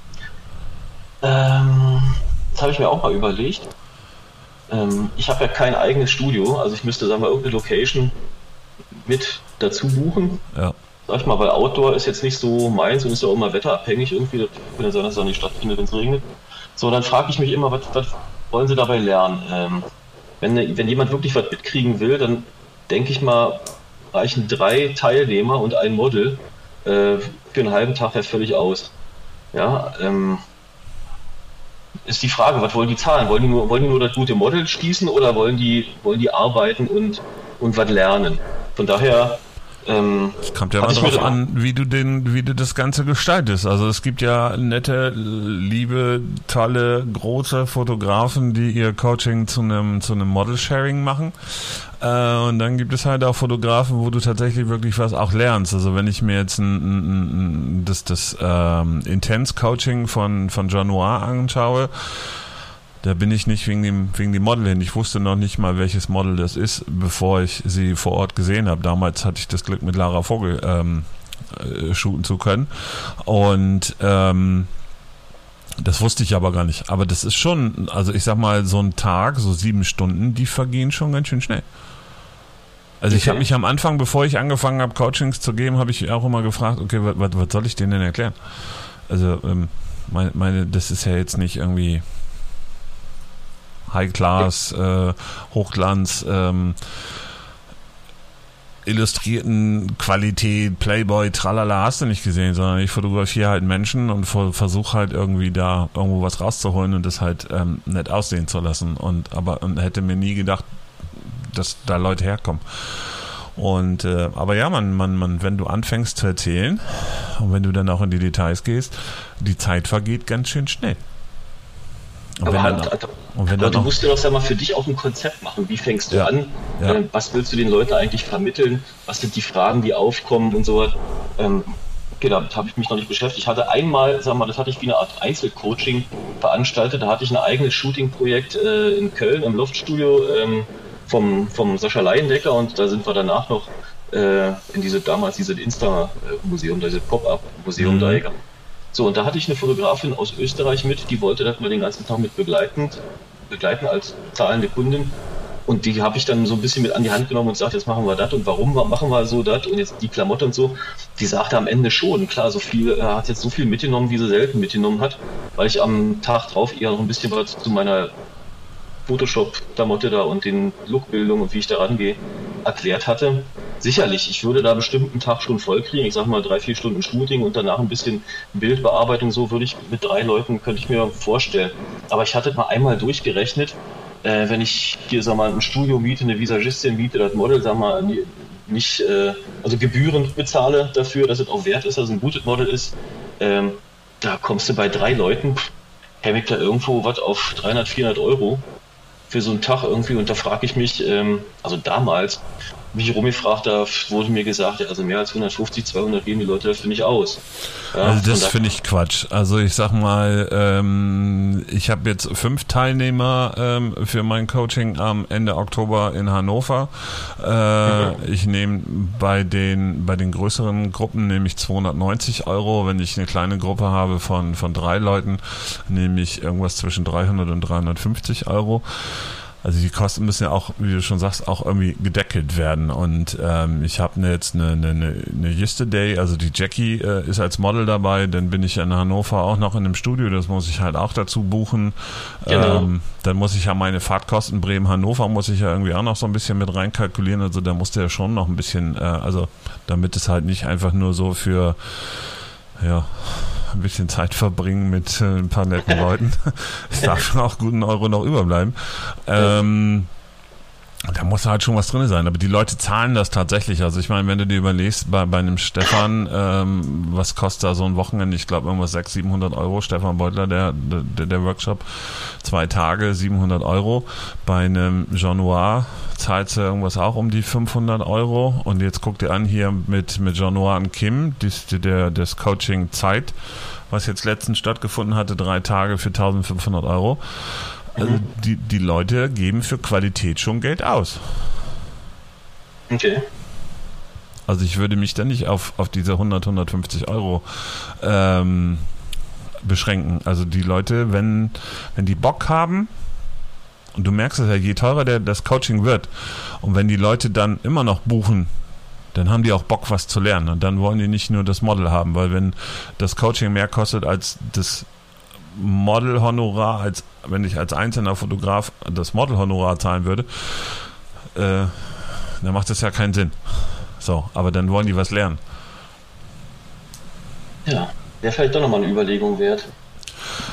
Ähm, das habe ich mir auch mal überlegt. Ähm, ich habe ja kein eigenes Studio, also ich müsste, sagen wir, irgendeine Location mit dazu buchen. Ja. Sag ich mal, weil Outdoor ist jetzt nicht so meins und ist ja auch immer wetterabhängig irgendwie. Das kann ja sein, dass es auch nicht stattfindet, wenn es regnet. So, dann frage ich mich immer, was, was wollen Sie dabei lernen? Ähm, wenn, wenn jemand wirklich was mitkriegen will, dann denke ich mal, reichen drei Teilnehmer und ein Model äh, für einen halben Tag ja völlig aus. Ja, ähm, ist die Frage, was wollen die zahlen? Wollen die nur, wollen die nur das gute Model schließen oder wollen die, wollen die arbeiten und, und was lernen? Von daher Ähm, es kommt ja immer drauf an, wie du den, wie du das Ganze gestaltest. Also es gibt ja nette, liebe, tolle, große Fotografen, die ihr Coaching zu einem zu einem Model-Sharing machen. Äh, und dann gibt es halt auch Fotografen, wo du tatsächlich wirklich was auch lernst. Also wenn ich mir jetzt ein, ein, ein, das, das ähm, Intense-Coaching von, von John Noir anschaue, da bin ich nicht wegen dem, wegen dem Model hin. Ich wusste noch nicht mal, welches Model das ist, bevor ich sie vor Ort gesehen habe. Damals hatte ich das Glück, mit Lara Vogel ähm, äh, shooten zu können. Und ähm, das wusste ich aber gar nicht. Aber das ist schon, also ich sag mal, so ein Tag, so sieben Stunden, die vergehen schon ganz schön schnell. Also ich habe mich am Anfang, bevor ich angefangen habe, Coachings zu geben, habe ich auch immer gefragt, okay, was, was soll ich denen denn erklären? Also ähm, meine, meine, das ist ja jetzt nicht irgendwie High-Class, äh, Hochglanz, ähm, illustrierten Qualität, Playboy, tralala, hast du nicht gesehen, sondern ich fotografiere halt Menschen und versuche halt irgendwie da irgendwo was rauszuholen und das halt ähm, nett aussehen zu lassen. Und aber und hätte mir nie gedacht, dass da Leute herkommen. Und äh, aber ja, man, man, man, wenn du anfängst zu erzählen und wenn du dann auch in die Details gehst, die Zeit vergeht ganz schön schnell. Und aber, wenn halt, dann, also, und wenn aber dann du noch, musst dir doch, sag mal, für dich auch ein Konzept machen. Wie fängst du ja, an? Ja. Äh, was willst du den Leuten eigentlich vermitteln? Was sind die Fragen, die aufkommen und so was? Ähm, genau, damit habe ich mich noch nicht beschäftigt. Ich hatte einmal, sag mal, das hatte ich wie eine Art Einzelcoaching veranstaltet. Da hatte ich ein eigenes Shooting-Projekt äh, in Köln im Loftstudio ähm, vom, vom Sascha Leiendecker und da sind wir danach noch äh, in diese damals diese Insta-Museum, diese Pop-Up-Museum Mhm. da gegangen. So, und da hatte ich eine Fotografin aus Österreich mit, die wollte das mal den ganzen Tag mit begleitend, begleiten als zahlende Kundin. Und die habe ich dann so ein bisschen mit an die Hand genommen und gesagt, jetzt machen wir das und warum machen wir so das und jetzt die Klamotte und so. Die sagte am Ende schon, klar, so viel, er hat jetzt so viel mitgenommen, wie sie selten mitgenommen hat, weil ich am Tag drauf eher noch ein bisschen was zu meiner Photoshop-Klamotte da und den Lookbildung und wie ich da rangehe, erklärt hatte. Sicherlich, ich würde da bestimmt einen Tag schon voll kriegen. Ich sag mal drei, vier Stunden Shooting und danach ein bisschen Bildbearbeitung. So würde ich mit drei Leuten, könnte ich mir vorstellen. Aber ich hatte mal einmal durchgerechnet, äh, wenn ich hier, sag mal, ein Studio miete, eine Visagistin miete, das Model, sag mal, nicht, äh, also gebührend bezahle dafür, dass es auch wert ist, dass es ein gutes Model ist, ähm, da kommst du bei drei Leuten, käme ich da irgendwo was auf dreihundert, vierhundert Euro für so einen Tag irgendwie und da frage ich mich, ähm, also damals, mich rumgefragt, da wurde mir gesagt, also mehr als hundertfünfzig, zweihundert geben die Leute dafür nicht aus. Ja, also das finde ich Quatsch. Also ich sag mal, ähm, ich habe jetzt fünf Teilnehmer ähm, für mein Coaching am Ende Oktober in Hannover. Äh, mhm. Ich nehme bei den bei den größeren Gruppen nehme ich zweihundertneunzig Euro. Wenn ich eine kleine Gruppe habe von von drei Leuten, nehme ich irgendwas zwischen dreihundert und dreihundertfünfzig Euro. Also die Kosten müssen ja auch, wie du schon sagst, auch irgendwie gedeckelt werden. Und ähm, ich habe jetzt eine, eine, eine Yesterday, also die Jackie äh, ist als Model dabei, dann bin ich in Hannover auch noch in einem Studio, das muss ich halt auch dazu buchen. Genau. Ähm, dann muss ich ja meine Fahrtkosten Bremen-Hannover muss ich ja irgendwie auch noch so ein bisschen mit reinkalkulieren. Also da musste ja schon noch ein bisschen, äh, also damit es halt nicht einfach nur so für, ja, ein bisschen Zeit verbringen mit äh, ein paar netten Leuten. Es darf auch guten Euro noch überbleiben. Ähm, da muss halt schon was drin sein. Aber die Leute zahlen das tatsächlich. Also ich meine, wenn du dir überlegst, bei, bei einem Stefan, ähm, was kostet da so ein Wochenende? Ich glaube irgendwas sechshundert, siebenhundert Euro. Stefan Beutler, der, der, der Workshop. Zwei Tage, siebenhundert Euro. Bei einem Jean Noir zahlst du irgendwas auch um die fünfhundert Euro. Und jetzt guck dir an hier mit, mit Jean Noir und Kim, dies, der, das Coaching Zeit, was jetzt letztens stattgefunden hatte, drei Tage für eintausendfünfhundert Euro. Also die, die Leute geben für Qualität schon Geld aus. Okay. Also ich würde mich dann nicht auf, auf diese hundert, hundertfünfzig Euro ähm, beschränken. Also die Leute, wenn, wenn die Bock haben, und du merkst es ja, je teurer der, das Coaching wird, und wenn die Leute dann immer noch buchen, dann haben die auch Bock, was zu lernen. Und dann wollen die nicht nur das Model haben, weil wenn das Coaching mehr kostet als das Model-Honorar, als wenn ich als einzelner Fotograf das Model-Honorar zahlen würde, äh, dann macht das ja keinen Sinn. So, aber dann wollen die was lernen. Ja, wäre vielleicht doch nochmal eine Überlegung wert.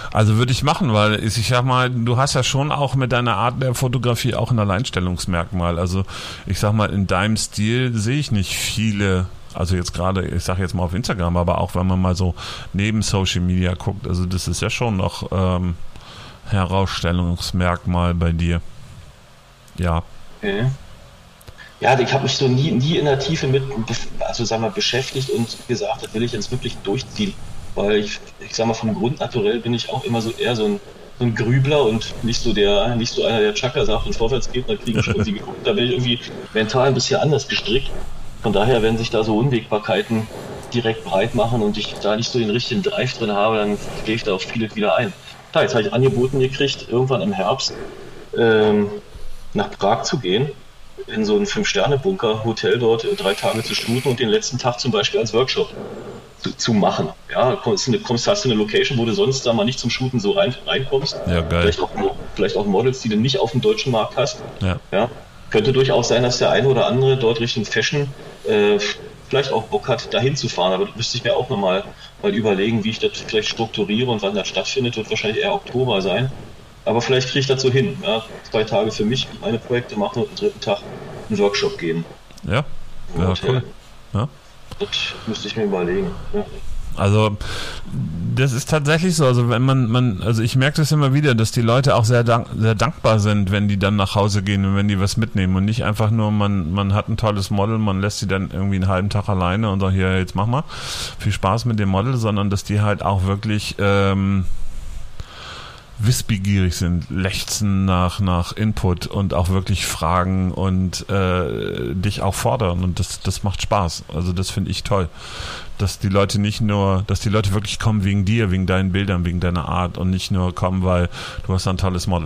Also würde ich machen, weil ich sag mal, du hast ja schon auch mit deiner Art der Fotografie auch ein Alleinstellungsmerkmal. Also ich sag mal, in deinem Stil sehe ich nicht viele, also jetzt gerade, ich sage jetzt mal auf Instagram, aber auch wenn man mal so neben Social Media guckt, also das ist ja schon noch ähm, Herausstellungsmerkmal bei dir. Ja. Okay. Ja, ich habe mich so nie, nie in der Tiefe mit, also sagen wir, beschäftigt und gesagt, das will ich jetzt wirklich durchziehen. Weil ich, ich sag mal, vom Grundnaturell bin ich auch immer so eher so ein, so ein Grübler und nicht so der, nicht so einer, der Chaka sagt und vorwärts geht, dann kriegen schon sie geguckt. Da bin ich irgendwie mental ein bisschen anders gestrickt. Von daher, wenn sich da so Unwägbarkeiten direkt breit machen und ich da nicht so den richtigen Drive drin habe, dann gehe ich da auf vieles wieder ein. Klar, jetzt habe ich angeboten gekriegt, irgendwann im Herbst ähm, nach Prag zu gehen, in so ein Fünf-Sterne-Bunker, Hotel dort drei Tage zu shooten und den letzten Tag zum Beispiel als Workshop zu, zu machen. Ja, kommst, kommst, hast du eine Location, wo du sonst da mal nicht zum Shooten so rein, reinkommst. Ja, geil. Vielleicht auch, vielleicht auch Models, die du nicht auf dem deutschen Markt hast. Ja. Ja, könnte durchaus sein, dass der eine oder andere dort Richtung Fashion äh, vielleicht auch Bock hat, dahin zu fahren. Aber da müsste ich mir auch nochmal mal überlegen, wie ich das vielleicht strukturiere und wann das stattfindet. Wird wahrscheinlich eher Oktober sein. Aber vielleicht kriege ich das so hin. Ja, zwei Tage für mich, meine Projekte machen und am dritten Tag einen Workshop geben. Ja, ja, cool. Ja. Das müsste ich mir überlegen. Ja. Also das ist tatsächlich so, also wenn man, man, also ich merke das immer wieder, dass die Leute auch sehr, dank, sehr dankbar sind, wenn die dann nach Hause gehen und wenn die was mitnehmen und nicht einfach nur, man, man hat ein tolles Model, man lässt sie dann irgendwie einen halben Tag alleine und sagt, hier, jetzt mach mal, viel Spaß mit dem Model, sondern dass die halt auch wirklich ähm, wissbegierig sind, lechzen nach, nach Input und auch wirklich fragen und äh, dich auch fordern und das, das macht Spaß. Also das finde ich toll. Dass die Leute nicht nur, dass die Leute wirklich kommen wegen dir, wegen deinen Bildern, wegen deiner Art und nicht nur kommen, weil du hast ein tolles Model.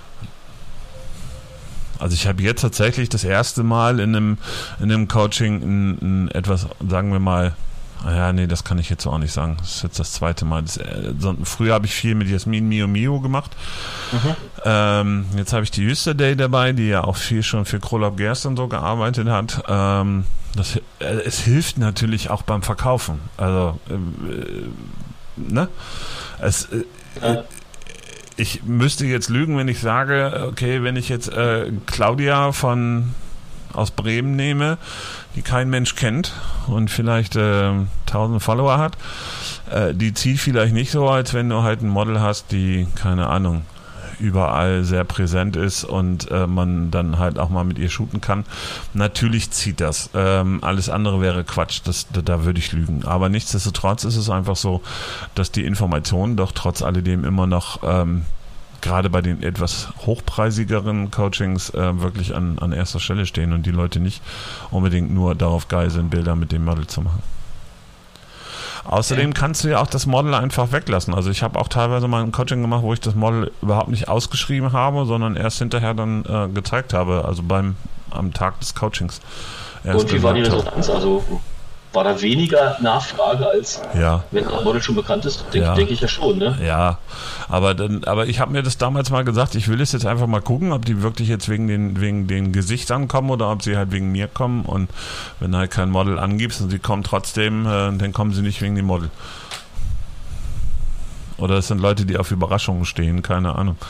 Also ich habe jetzt tatsächlich das erste Mal in einem, in einem Coaching ein, ein etwas, sagen wir mal, ja, nee, das kann ich jetzt auch nicht sagen. Das ist jetzt das zweite Mal. Das, äh, so, früher habe ich viel mit Jasmin Mio Mio gemacht. Mhm. Ähm, jetzt habe ich die Yesterday dabei, die ja auch viel schon für Krolab Gerst und so gearbeitet hat. Ähm, das, äh, es hilft natürlich auch beim Verkaufen. Also, äh, ne? Es, äh, äh, ich müsste jetzt lügen, wenn ich sage, okay, wenn ich jetzt äh, Claudia von aus Bremen nehme, die kein Mensch kennt und vielleicht äh, tausend Follower hat, äh, die zieht vielleicht nicht so, als wenn du halt ein Model hast, die, keine Ahnung, überall sehr präsent ist und äh, man dann halt auch mal mit ihr shooten kann. Natürlich zieht das. Ähm, alles andere wäre Quatsch, das, da, da würde ich lügen. Aber nichtsdestotrotz ist es einfach so, dass die Informationen doch trotz alledem immer noch ähm, gerade bei den etwas hochpreisigeren Coachings äh, wirklich an, an erster Stelle stehen und die Leute nicht unbedingt nur darauf geil sind, Bilder mit dem Model zu machen. Außerdem kannst du ja auch das Model einfach weglassen. Also ich habe auch teilweise mal ein Coaching gemacht, wo ich das Model überhaupt nicht ausgeschrieben habe, sondern erst hinterher dann äh, gezeigt habe, also beim am Tag des Coachings. Erst und wie war die Resonanz? Also war da weniger Nachfrage, als ja. wenn das Model schon bekannt ist? Denke ja. denk ich ja schon, ne? Ja, aber dann, aber ich habe mir das damals mal gesagt, ich will es jetzt einfach mal gucken, ob die wirklich jetzt wegen den, wegen den Gesichtern kommen oder ob sie halt wegen mir kommen und wenn halt kein Model angibst und sie kommen trotzdem, äh, dann kommen sie nicht wegen dem Model. Oder es sind Leute, die auf Überraschungen stehen, keine Ahnung.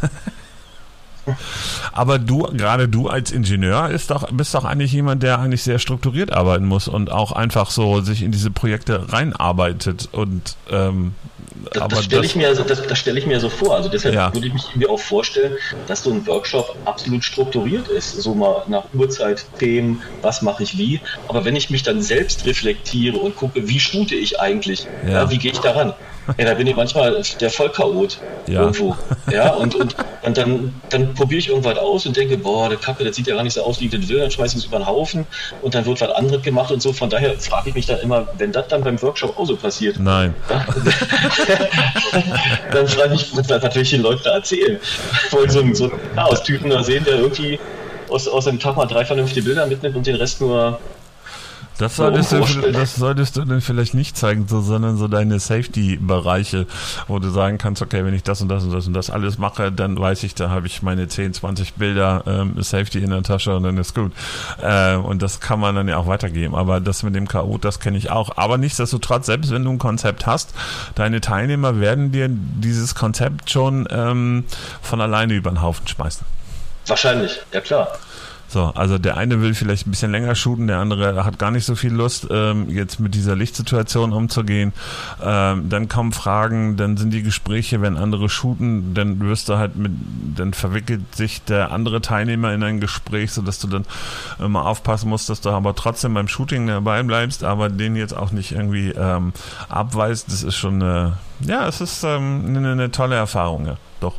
Aber du, gerade du als Ingenieur, ist doch, bist doch eigentlich jemand, der eigentlich sehr strukturiert arbeiten muss und auch einfach so sich in diese Projekte reinarbeitet und ähm, das, aber das stelle das, ich mir also das, das stelle ich mir so vor. Also deshalb ja. würde ich mich irgendwie auch vorstellen, dass so ein Workshop absolut strukturiert ist, so mal nach Uhrzeit, Themen, was mache ich wie. Aber wenn ich mich dann selbst reflektiere und gucke, wie shoote ich eigentlich, ja. Ja, wie gehe ich daran? Ja, da bin ich manchmal der Vollchaot ja. irgendwo. Ja, und, und, und dann, dann probiere ich irgendwas aus und denke, boah, der Kacke, das sieht ja gar nicht so aus, wie ich das will, dann schmeiße ich es über den Haufen und dann wird was anderes gemacht und so. Von daher frage ich mich dann immer, wenn das dann beim Workshop auch so passiert. Nein. Ja, dann frage ich mich, was natürlich den Leuten da erzählen. Wollen so einen so Chaos-Typen da sehen, der irgendwie aus, aus dem Tag mal drei vernünftige Bilder mitnimmt und den Rest nur Das solltest, du, das solltest du dann vielleicht nicht zeigen, so, sondern so deine Safety-Bereiche, wo du sagen kannst, okay, wenn ich das und das und das und das alles mache, dann weiß ich, da habe ich meine zehn, zwanzig Bilder ähm, Safety in der Tasche und dann ist gut. Äh, und das kann man dann ja auch weitergeben. Aber das mit dem K O, das kenne ich auch. Aber nichtsdestotrotz, selbst wenn du ein Konzept hast, deine Teilnehmer werden dir dieses Konzept schon ähm, von alleine über den Haufen schmeißen. Wahrscheinlich, ja klar. So, also der eine will vielleicht ein bisschen länger shooten, der andere hat gar nicht so viel Lust, ähm, jetzt mit dieser Lichtsituation umzugehen. Ähm, dann kommen Fragen, dann sind die Gespräche, wenn andere shooten, dann wirst du halt mit, dann verwickelt sich der andere Teilnehmer in ein Gespräch, sodass du dann immer aufpassen musst, dass du aber trotzdem beim Shooting dabei bleibst, aber den jetzt auch nicht irgendwie ähm, abweist. Das ist schon eine, ja, es ist ähm, eine, eine tolle Erfahrung, ja, doch.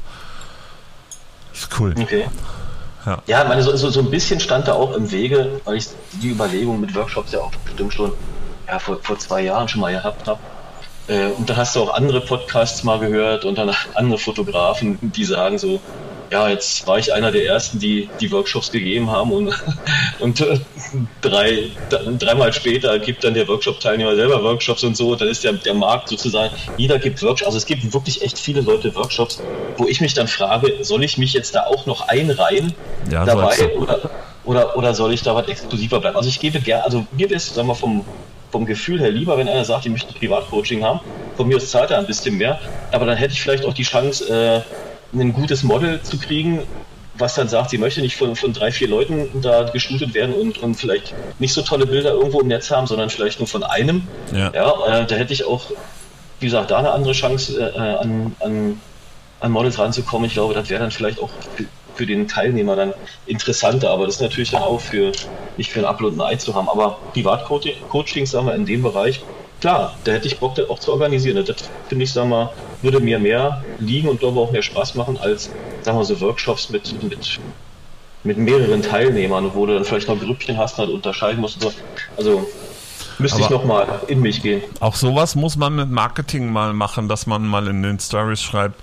Ist cool. Okay. Ja, ja meine, so, so, so ein bisschen stand da auch im Wege, weil ich die Überlegung mit Workshops ja auch bestimmt schon ja, vor, vor zwei Jahren schon mal gehabt habe. Äh, und dann hast du auch andere Podcasts mal gehört und dann andere Fotografen, die sagen so, ja, jetzt war ich einer der Ersten, die die Workshops gegeben haben und, und äh, drei, dreimal später gibt dann der Workshop-Teilnehmer selber Workshops und so, dann ist der, der Markt sozusagen, jeder gibt Workshops, also es gibt wirklich echt viele Leute Workshops, wo ich mich dann frage, soll ich mich jetzt da auch noch einreihen ja, dabei oder, oder, oder soll ich da was exklusiver bleiben? Also ich gebe gerne, also mir wäre es, sagen wir, vom, vom Gefühl her lieber, wenn einer sagt, ich möchte Privatcoaching haben, von mir aus zahlt er ein bisschen mehr, aber dann hätte ich vielleicht auch die Chance, äh, ein gutes Model zu kriegen, was dann sagt, sie möchte nicht von, von drei, vier Leuten da geshootet werden und, und vielleicht nicht so tolle Bilder irgendwo im Netz haben, sondern vielleicht nur von einem. Ja, ja äh, da hätte ich auch, wie gesagt, da eine andere Chance, äh, an, an, an Models ranzukommen. Ich glaube, das wäre dann vielleicht auch für, für den Teilnehmer dann interessanter, aber das ist natürlich dann auch für, nicht für ein Upload und ein Ei zu haben, aber Privatcoachings, sagen wir, in dem Bereich, klar, da hätte ich Bock, das auch zu organisieren. Das finde ich, sagen wir, würde mir mehr liegen und glaube auch mehr Spaß machen als, sagen wir, so Workshops mit, mit, mit mehreren Teilnehmern, wo du dann vielleicht noch Grüppchen hast und unterscheiden musst. Und so. Also müsste Aber ich nochmal in mich gehen. Auch sowas muss man mit Marketing mal machen, dass man mal in den Stories schreibt,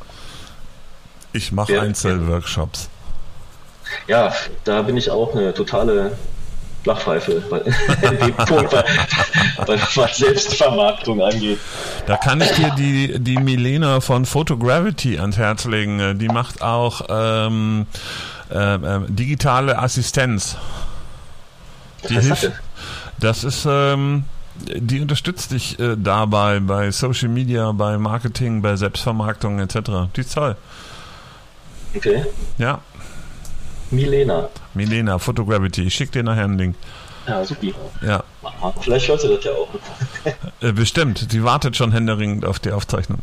ich mache ja, Einzelworkshops. Ja, da bin ich auch eine totale Flachpfeife, bei dem Punkt, was Selbstvermarktung angeht. Da kann ich dir die, die Milena von Photogravity ans Herz legen. Die macht auch ähm, äh, äh, digitale Assistenz. Die was hilft. Das ist, ähm, die unterstützt dich äh, dabei bei Social Media, bei Marketing, bei Selbstvermarktung et cetera. Die ist toll. Okay. Ja. Milena. Milena, Photogravity. Ich schicke dir nachher einen Link. Ja, super. Ja. Vielleicht hört sie das ja auch. äh, bestimmt. Sie wartet schon händeringend auf die Aufzeichnung.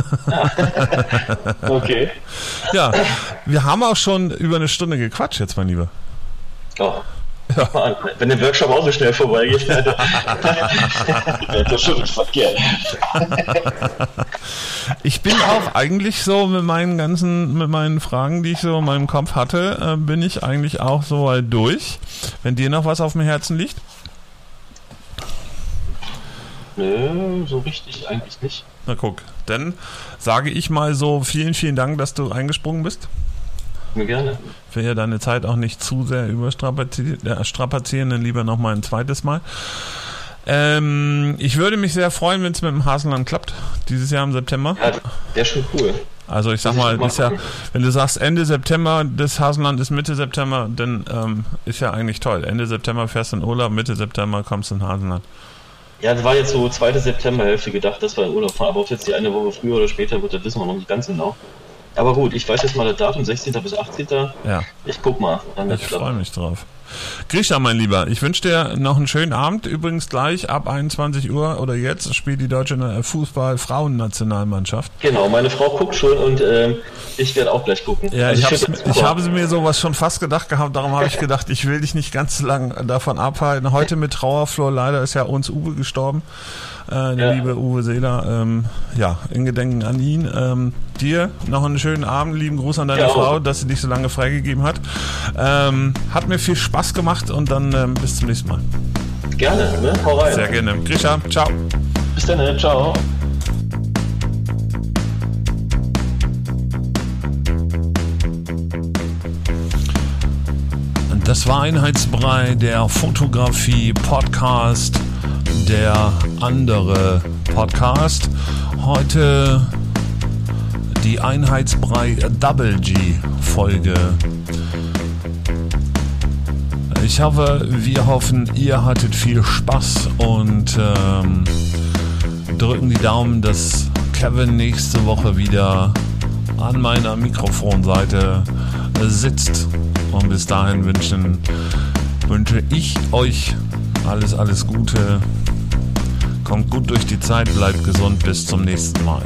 Okay. Ja, wir haben auch schon über eine Stunde gequatscht jetzt, mein Lieber. Oh. Ja. Wenn der Workshop auch so schnell vorbeigeht, dann ist das schon verkehrt. Ich bin auch eigentlich so mit meinen ganzen, mit meinen Fragen, die ich so in meinem Kopf hatte, äh, bin ich eigentlich auch so weit durch. Wenn dir noch was auf dem Herzen liegt? Nö, so richtig eigentlich nicht. Na guck, dann sage ich mal so vielen, vielen Dank, dass du eingesprungen bist. Mir gerne. Ich will ja deine Zeit auch nicht zu sehr überstrapazieren, dann lieber noch mal ein zweites Mal. Ähm, ich würde mich sehr freuen, wenn es mit dem Hasenland klappt, dieses Jahr im September. Ja, der ist schon cool. Also ich sag mal, ist ja, wenn du sagst Ende September, das Hasenland ist Mitte September, dann ähm, ist ja eigentlich toll. Ende September fährst du in Urlaub, Mitte September kommst du in Hasenland. Ja, das war jetzt so zweite Septemberhälfte gedacht, dass wir in Urlaub fahren, aber ob jetzt die eine Woche früher oder später wird, das wissen wir noch nicht ganz genau. Aber gut, ich weiß jetzt mal das Datum, sechzehnten bis achtzehnten Ja. Ich guck mal. Dann ich freue mich drauf. Grisha, mein Lieber, ich wünsche dir noch einen schönen Abend. Übrigens gleich ab einundzwanzig Uhr oder jetzt spielt die deutsche Fußball-Frauen-Nationalmannschaft. Genau, meine Frau guckt schon und ähm, ich werde auch gleich gucken. Ja, also ich, ich, ich habe mir sowas schon fast gedacht gehabt, darum habe ich gedacht, ich will dich nicht ganz lang davon abhalten. Heute mit Trauerflor, leider ist ja uns Uwe gestorben. Äh, der ja. liebe Uwe Seeler, ähm, ja, in Gedenken an ihn. Ähm, dir noch einen schönen Abend, lieben Gruß an deine ja, Frau, dass sie dich so lange freigegeben hat. Ähm, hat mir viel Spaß gemacht und dann ähm, bis zum nächsten Mal. Gerne, ne? Hau rein. Sehr gerne. Grisha, ciao. Bis dann, ne? Ciao. Das war Einheitsbrei, der Fotografie-Podcast, der andere Podcast. Heute die Einheitsbrei Double G-Folge. Ich hoffe, wir hoffen, ihr hattet viel Spaß und ähm, drücken die Daumen, dass Kevin nächste Woche wieder an meiner Mikrofonseite sitzt. Und bis dahin wünschen, wünsche ich euch alles, alles Gute. Kommt gut durch die Zeit, bleibt gesund, bis zum nächsten Mal.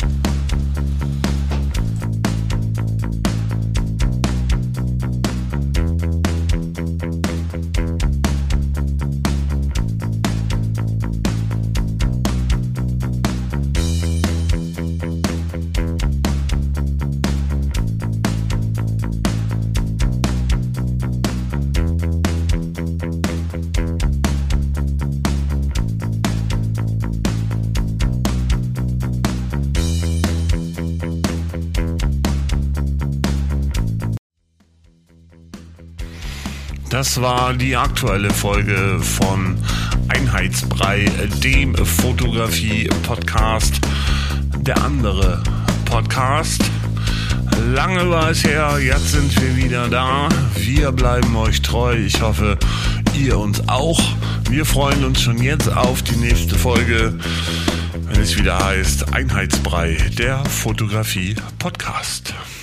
Das war die aktuelle Folge von Einheitsbrei, dem Fotografie-Podcast, der andere Podcast. Lange war es her, jetzt sind wir wieder da. Wir bleiben euch treu. Ich hoffe, ihr uns auch. Wir freuen uns schon jetzt auf die nächste Folge, wenn es wieder heißt Einheitsbrei, der Fotografie-Podcast.